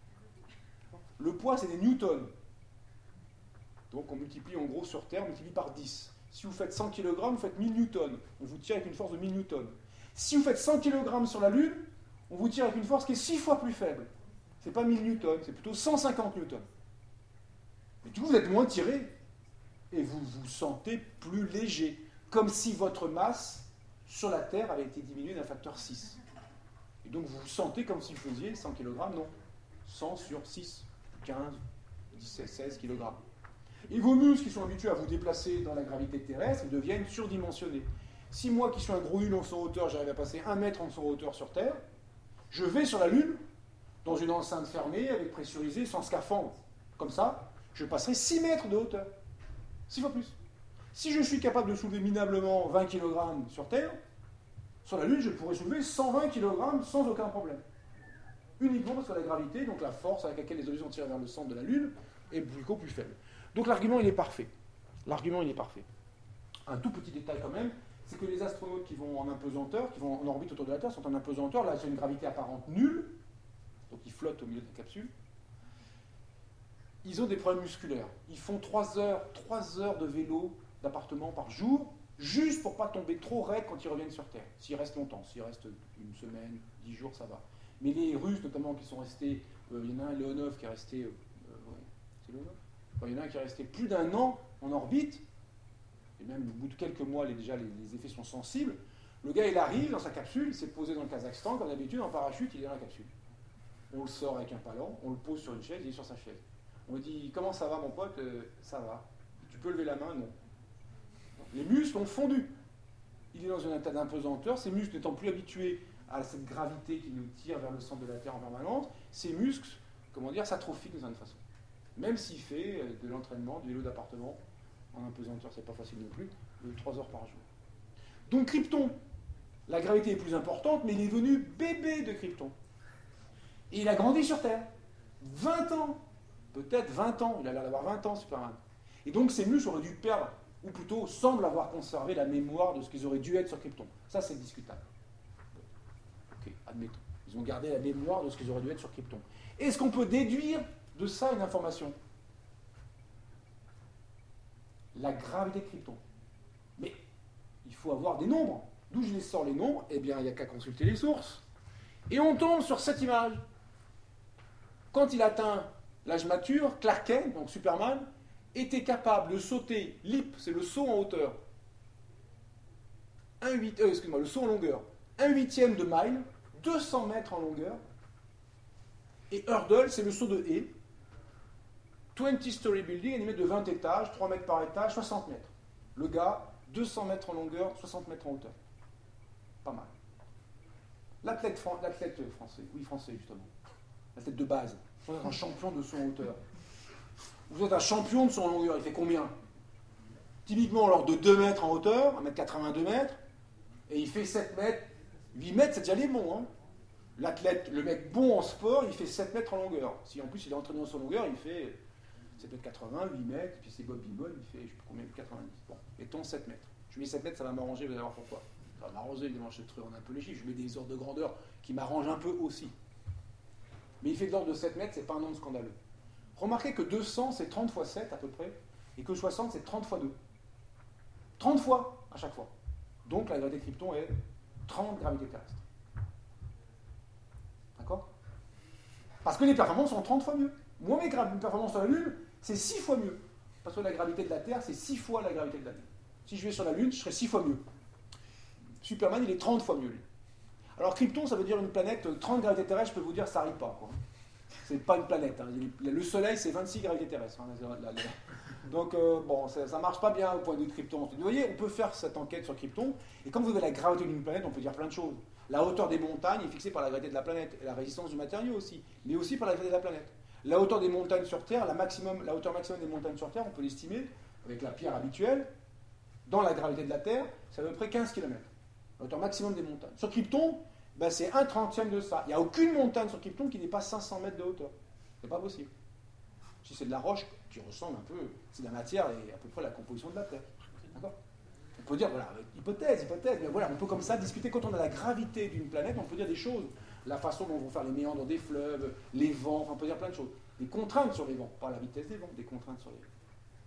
Le poids, c'est des newtons. Donc, on multiplie en gros sur Terre, on multiplie par 10. Si vous faites 100 kg, vous faites 1000 newtons. On vous tire avec une force de 1000 newtons. Si vous faites 100 kg sur la Lune, on vous tire avec une force qui est 6 fois plus faible. Ce n'est pas 1000 newtons, c'est plutôt 150 newtons. Mais du coup, vous êtes moins tiré. Et vous vous sentez plus léger. Comme si votre masse sur la Terre avait été diminuée d'un facteur 6. Et donc, vous vous sentez comme si vous faisiez 100 kg, non. 100 sur 6, 15, 17, 16 kg. Et vos muscles qui sont habitués à vous déplacer dans la gravité terrestre deviennent surdimensionnés. Si moi qui suis un gros nul en son hauteur, j'arrive à passer 1 mètre en son hauteur sur Terre, je vais sur la Lune, dans une enceinte fermée, avec pressurisé, sans scaphandre. Comme ça, je passerai 6 mètres de hauteur. 6 fois plus. Si je suis capable de soulever minablement 20 kg sur Terre, sur la Lune, je pourrais soulever 120 kg sans aucun problème. Uniquement parce que la gravité, donc la force avec laquelle les objets sont tirés vers le centre de la Lune, est beaucoup plus faible. Donc l'argument, il est parfait. L'argument, il est parfait. Un tout petit détail quand même, c'est que les astronautes qui vont en apesanteur, qui vont en orbite autour de la Terre, sont en apesanteur. Là, c'est une gravité apparente nulle, donc ils flottent au milieu de la capsule. Ils ont des problèmes musculaires. Ils font 3 heures de vélo d'appartement par jour, juste pour ne pas tomber trop raide quand ils reviennent sur Terre. S'ils restent longtemps, s'ils restent une semaine, 10 jours, ça va. Mais les Russes, notamment, qui sont restés, il y en a un, Leonov, qui est resté... c'est Leonov ? Enfin, il y en a un qui est resté plus d'1 an en orbite, et même au bout de quelques mois, déjà les effets sont sensibles. Le gars, il arrive dans sa capsule, il s'est posé dans le Kazakhstan, comme d'habitude, en parachute, il est dans la capsule. On le sort avec un palan, on le pose sur une chaise, il est sur sa chaise. On lui dit, comment ça va mon pote? Ça va. Tu peux lever la main? Non. Les muscles ont fondu. Il est dans un état d'impesanteur, ses muscles n'étant plus habitués à cette gravité qui nous tire vers le centre de la Terre en permanence, ses muscles, comment dire, s'atrophient d'une certaine façon. Même s'il fait de l'entraînement, du vélo d'appartement, en impesanteur, c'est pas facile non plus, 3 heures par jour. Donc Krypton, la gravité est plus importante, mais il est devenu bébé de Krypton. Et il a grandi sur Terre. 20 ans. Peut-être 20 ans. Il a l'air d'avoir 20 ans, Superman. Et donc ces muscles auraient dû perdre, ou plutôt semblent avoir conservé la mémoire de ce qu'ils auraient dû être sur Krypton. Ça, c'est discutable. Ok, admettons. Ils ont gardé la mémoire de ce qu'ils auraient dû être sur Krypton. Est-ce qu'on peut déduire de ça une information? La gravité de Krypton. Mais il faut avoir des nombres. D'où je les sors les nombres? Eh bien, il n'y a qu'à consulter les sources. Et on tombe sur cette image. Quand il atteint l'âge mature, Clark Kent, donc Superman, était capable de sauter leap, c'est le saut en hauteur. Le saut en longueur. 1/8 de mile, 200 mètres en longueur. Et hurdle, c'est le saut de haie. 20-story building, animé de 20 étages, 3 mètres par étage, 60 mètres. Le gars, 200 mètres en longueur, 60 mètres en hauteur. Pas mal. L'athlète français, oui français justement, l'athlète de base, vous êtes un champion de saut en hauteur. Vous êtes un champion de saut en longueur, il fait combien? Typiquement, lors de 2 mètres en hauteur, 1m82 mètres, et il fait 7 mètres, 8 mètres, c'est déjà les bons. Hein. L'athlète, le mec bon en sport, il fait 7 mètres en longueur. Si en plus il est entraîné en saut en longueur, il fait 7m80, 8 mètres, puis c'est Bob Bimol, il fait je sais pas combien, 90. Bon, mettons 7 mètres. Je mets 7 mètres, ça va m'arranger, vous allez voir pourquoi. Ça va m'arranger, évidemment, je truc, on a un peu les chiffres, je mets des ordres de grandeur qui m'arrangent un peu aussi. Mais il fait de l'ordre de 7 mètres, c'est pas un nombre scandaleux. Remarquez que 200, c'est 30 fois 7 à peu près, et que 60, c'est 30 fois 2. 30 fois à chaque fois. Donc la gravité de Krypton est 30 gravités terrestres. D'accord? Parce que les performances sont 30 fois mieux. Moi, mes performances sur la Lune, c'est 6 fois mieux. Parce que la gravité de la Terre, c'est 6 fois la gravité de la Lune. Si je vais sur la Lune, je serai 6 fois mieux. Superman, il est 30 fois mieux, lui. Alors Krypton, ça veut dire une planète, 30 gravités terrestres, je peux vous dire, ça n'arrive pas. Quoi. C'est pas une planète. Hein. Le Soleil, c'est 26 gravités terrestres. Hein. Donc, bon, ça ne marche pas bien au point de vue de Krypton. Vous voyez, on peut faire cette enquête sur Krypton, et quand vous avez la gravité d'une planète, on peut dire plein de choses. La hauteur des montagnes est fixée par la gravité de la planète, et la résistance du matériau aussi, mais aussi par la gravité de la planète. La hauteur des montagnes sur Terre, la hauteur maximum des montagnes sur Terre, on peut l'estimer, avec la pierre habituelle, dans la gravité de la Terre, c'est à peu près 15 km. La hauteur maximum des montagnes. Sur Krypton, ben c'est 1/30 de ça. Il n'y a aucune montagne sur Krypton qui dépasse 500 mètres de hauteur. C'est pas possible. Si c'est de la roche qui ressemble un peu, c'est de la matière et à peu près la composition de la Terre. D'accord? On peut dire, voilà, hypothèse, mais voilà, on peut comme ça discuter quand on a la gravité d'une planète, on peut dire des choses. La façon dont vont faire les méandres des fleuves, les vents, enfin, on peut dire plein de choses. Des contraintes sur les vents, pas la vitesse des vents, des contraintes sur les vents.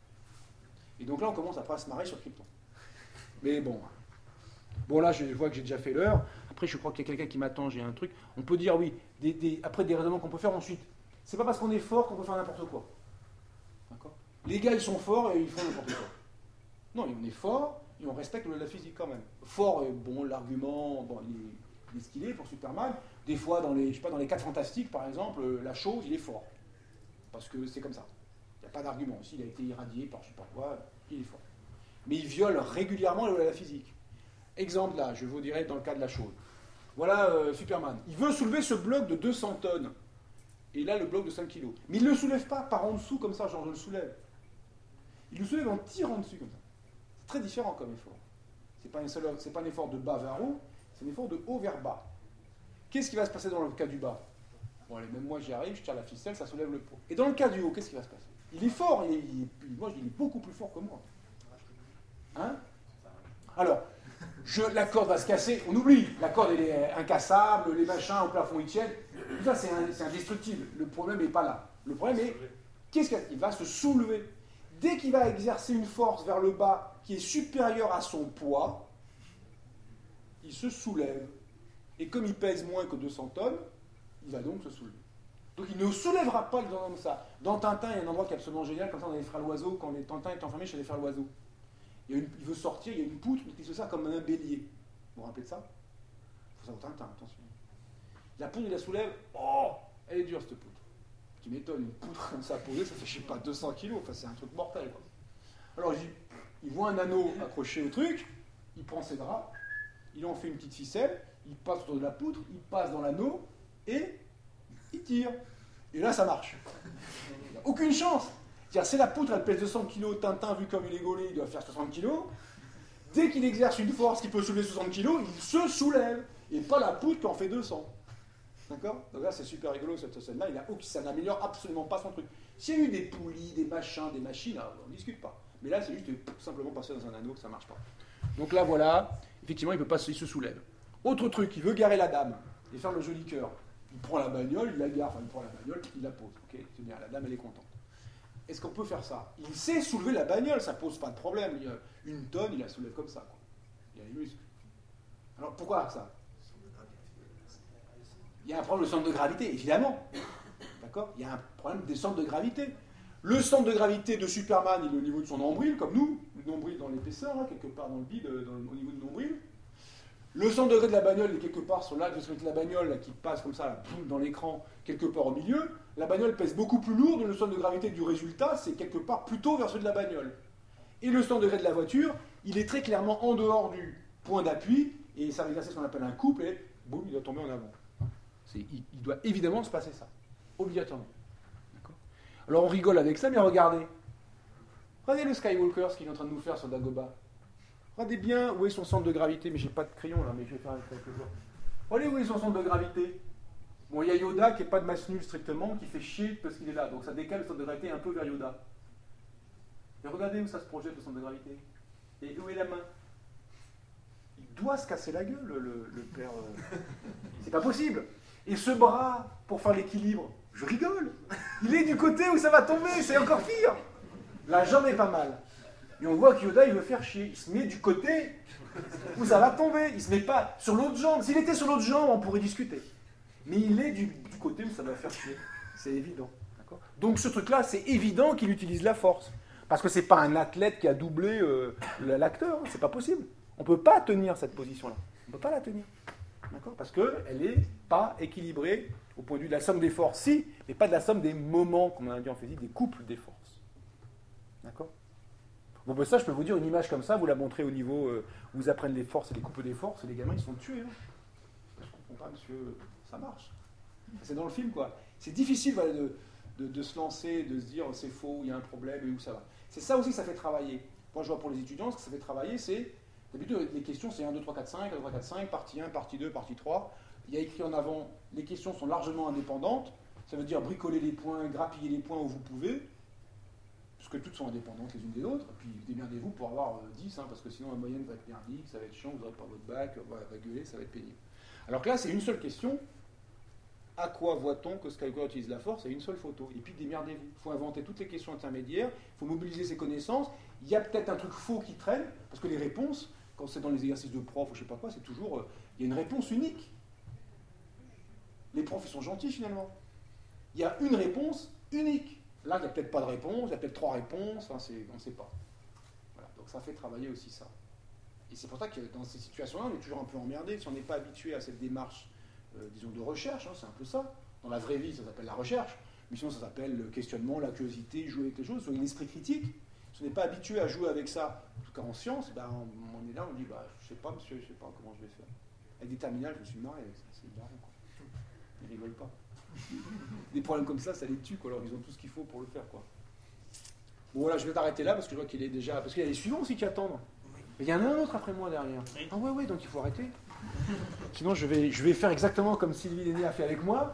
Et donc là, on commence à pas se marrer sur Krypton. Mais bon. Bon, là, je vois que j'ai déjà fait l'heure. Après, je crois qu'il y a quelqu'un qui m'attend, j'ai un truc. On peut dire, oui, après des raisonnements qu'on peut faire ensuite. C'est pas parce qu'on est fort qu'on peut faire n'importe quoi. D'accord? Les gars, ils sont forts et ils font n'importe quoi. Non, on est fort et on respecte la physique quand même. Fort, bon, l'argument, bon, il est ce qu'il est pour Superman. Des fois, dans les 4 Fantastiques, par exemple, la chose, il est fort. Parce que c'est comme ça. Il n'y a pas d'argument. S'il a été irradié par je sais pas quoi, il est fort. Mais il viole régulièrement la physique. Exemple là, je vous dirai dans le cas de la chose. Voilà Superman. Il veut soulever ce bloc de 200 tonnes. Et là, le bloc de 5 kg. Mais il ne le soulève pas par en dessous comme ça, genre je le soulève. Il le soulève en tirant dessus comme ça. C'est très différent comme effort. C'est pas un effort de bas vers haut, c'est un effort de haut vers bas. Qu'est-ce qui va se passer dans le cas du bas? Bon, allez, même moi j'y arrive, je tire la ficelle, ça soulève le poids. Et dans le cas du haut, qu'est-ce qui va se passer? Il est fort, moi il est beaucoup plus fort que moi. Hein? Alors, la corde va se casser, on oublie, la corde elle est incassable, les machins au plafond ils tiennent, tout ça c'est indestructible, le problème n'est pas là. Le problème est, il va se soulever. Dès qu'il va exercer une force vers le bas qui est supérieure à son poids, il se soulève. Et comme il pèse moins que 200 tonnes, il va donc se soulever. Donc il ne soulèvera pas le comme ça. Dans Tintin, il y a un endroit qui est absolument génial, comme ça dans les frères Loiseau, quand Tintin est enfermé chez les frères Loiseau. Il veut sortir, il y a une poutre, il se sert comme un bélier. vous vous rappelez de ça? Il faut savoir Tintin, attention. La poudre, il la soulève. Oh, elle est dure cette poudre. Tu m'étonnes, une poudre comme ça posée, ça fait, je sais pas, 200 kilos. Enfin, c'est un truc mortel, quoi. Alors, il voit un anneau accroché au truc, il prend ses draps, il en fait une petite ficelle, il passe autour de la poutre, il passe dans l'anneau et il tire. Et là, ça marche. Il n'y a aucune chance. C'est-à-dire, si la poutre, elle pèse 200 kg, Tintin, vu comme il est gaulé, il doit faire 60 kg. Dès qu'il exerce une force qui peut soulever 60 kg, il se soulève. Et pas la poutre qui en fait 200. D'accord? Donc là, c'est super rigolo, cette scène-là. Ça n'améliore absolument pas son truc. S'il y a eu des poulies, des machins, des machines, là, on ne discute pas. Mais là, c'est juste simplement passer dans un anneau que ça ne marche pas. Donc là, voilà. Effectivement, il se soulève. Autre truc, il veut garer la dame et faire le joli cœur. Il prend la bagnole, il la gare, enfin, il prend la bagnole, il la pose. Ok, c'est bien, la dame, elle est contente. Est-ce qu'on peut faire ça? Il sait soulever la bagnole, ça pose pas de problème. Il y a une tonne, il la soulève comme ça, quoi. Il y a les muscles. Alors pourquoi ça? Il y a un problème de centre de gravité, évidemment. D'accord? Il y a un problème des centres de gravité. Le centre de gravité de Superman, il est au niveau de son nombril, comme nous. Le nombril dans l'épaisseur, là, quelque part dans le bide, au niveau du nombril. Le centre de degré de la bagnole est quelque part sur l'axe de la bagnole là, qui passe comme ça là, dans l'écran, quelque part au milieu. La bagnole pèse beaucoup plus lourd, donc le centre de gravité du résultat, c'est quelque part plutôt vers celui de la bagnole. Et le centre de degré de la voiture, il est très clairement en dehors du point d'appui, et ça va exercer ce qu'on appelle un couple, et boum, il doit tomber en avant. Il doit évidemment se passer ça, obligatoirement. D'accord? Alors on rigole avec ça, mais regardez. Regardez le Skywalker, ce qu'il est en train de nous faire sur Dagobah. Regardez bien où est son centre de gravité, mais j'ai pas de crayon là, mais je vais faire avec quelques jours. Regardez où est son centre de gravité. Bon, il y a Yoda qui n'est pas de masse nulle strictement, qui fait chier parce qu'il est là, donc ça décale le centre de gravité un peu vers Yoda. Et regardez où ça se projette le centre de gravité. Et où est la main? Il doit se casser la gueule, le père. C'est pas possible. Et ce bras, pour faire l'équilibre, je rigole. Il est du côté où ça va tomber, c'est encore pire. La jambe est pas mal. Et on voit que Yoda, il veut faire chier. Il se met du côté où ça va tomber. Il ne se met pas sur l'autre jambe. S'il était sur l'autre jambe, on pourrait discuter. Mais il est du côté où ça va faire chier. C'est évident. D'accord? Donc ce truc-là, c'est évident qu'il utilise la force. Parce que ce n'est pas un athlète qui a doublé l'acteur. C'est pas possible. On ne peut pas tenir cette position-là. On ne peut pas la tenir. D'accord? Parce qu'elle n'est pas équilibrée au point de vue de la somme des forces. Si, mais pas de la somme des moments, comme on a dit en physique, des couples des forces. D'accord? Bon, ben ça, je peux vous dire, une image comme ça, vous la montrez au niveau où vous apprenez les forces et les couples des forces, et les gamins, ils sont tués. Hein. Je comprends pas, monsieur, ça marche. C'est dans le film, quoi. C'est difficile voilà, de se lancer, de se dire, c'est faux, il y a un problème, et où ça va. C'est ça aussi que ça fait travailler. Moi, je vois pour les étudiants, ce que ça fait travailler, c'est, d'habitude, les questions, c'est 1, 2, 3, 4, 5, 1, 2, 3, 4, 5, partie 1, partie 2, partie 3. Il y a écrit en avant, les questions sont largement indépendantes. Ça veut dire bricoler les points, grappiller les points où vous pouvez. Parce que toutes sont indépendantes les unes des autres, puis démerdez-vous pour avoir 10, hein, parce que sinon la moyenne va être merdique, ça va être chiant, vous n'aurez pas votre bac, va gueuler, ça va être pénible. Alors que là, c'est une seule question. À quoi voit-on que Skywalker utilise la force? C'est une seule photo. Et puis démerdez-vous. Il faut inventer toutes les questions intermédiaires, il faut mobiliser ses connaissances. Il y a peut-être un truc faux qui traîne, parce que les réponses, quand c'est dans les exercices de prof ou je ne sais pas quoi, c'est toujours, il y a une réponse unique. Les profs, ils sont gentils finalement. Il y a une réponse unique. Là, il n'y a peut-être pas de réponse, il y a peut-être 3 réponses, enfin, on ne sait pas. Voilà, donc ça fait travailler aussi ça. Et c'est pour ça que dans ces situations-là, on est toujours un peu emmerdé. Si on n'est pas habitué à cette démarche, disons, de recherche, hein, c'est un peu ça. Dans la vraie vie, ça s'appelle la recherche, mais sinon ça s'appelle le questionnement, la curiosité, jouer avec les choses, soit l'esprit critique. Si on n'est pas habitué à jouer avec ça, en tout cas en science, ben, on est là, on dit, bah, je ne sais pas, monsieur, je ne sais pas comment je vais faire. Avec des terminales, je me suis marré avec ça, c'est marrant, quoi. Ils rigolent pas. Des problèmes comme ça les tue, quoi. Alors ils ont tout ce qu'il faut pour le faire, quoi. Bon voilà, je vais t'arrêter là parce que je vois qu'il est déjà. Parce qu'il y a les suivants aussi qui attendent. Mais il y en a un autre après moi derrière. Ah ouais, donc il faut arrêter. Sinon je vais faire exactement comme Sylvie Lenné a fait avec moi.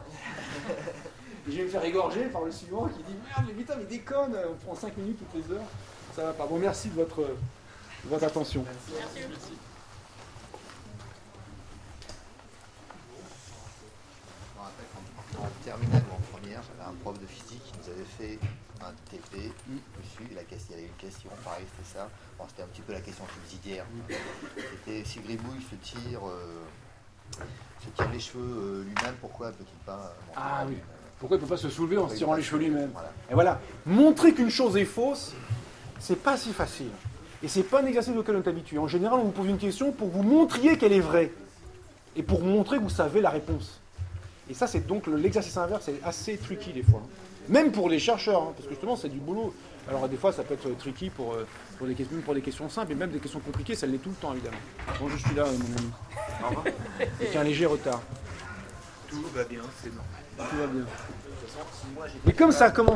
Et je vais me faire égorger par le suivant qui dit merde, mais putain, mais déconne, on prend 5 minutes toutes les heures. Ça va pas. Bon, merci de votre attention. Merci. En terminale ou en première, j'avais un prof de physique qui nous avait fait un TP dessus. Il y avait une question, pareil, c'était ça. Bon, c'était un petit peu la question subsidiaire. C'était si Gribouille se tire les cheveux lui-même, pourquoi ne peut-il pas Ah oui. Pourquoi il ne peut pas se soulever en se tirant les cheveux lui-même? Voilà. Et voilà. Montrer qu'une chose est fausse, c'est pas si facile. Et c'est pas un exercice auquel on est habitué. En général, on vous pose une question pour que vous montriez qu'elle est vraie. Et pour montrer que vous savez la réponse. Et ça, c'est donc l'exercice inverse, c'est assez tricky des fois. Même pour les chercheurs, hein, parce que justement, c'est du boulot. Alors des fois, ça peut être tricky pour des questions simples, et même des questions compliquées, ça l'est tout le temps, évidemment. Bon, je suis là, mon ami. Au revoir. Avec un léger retard. Tout va bien, c'est normal. Tout va bien. Mais comme ça commence...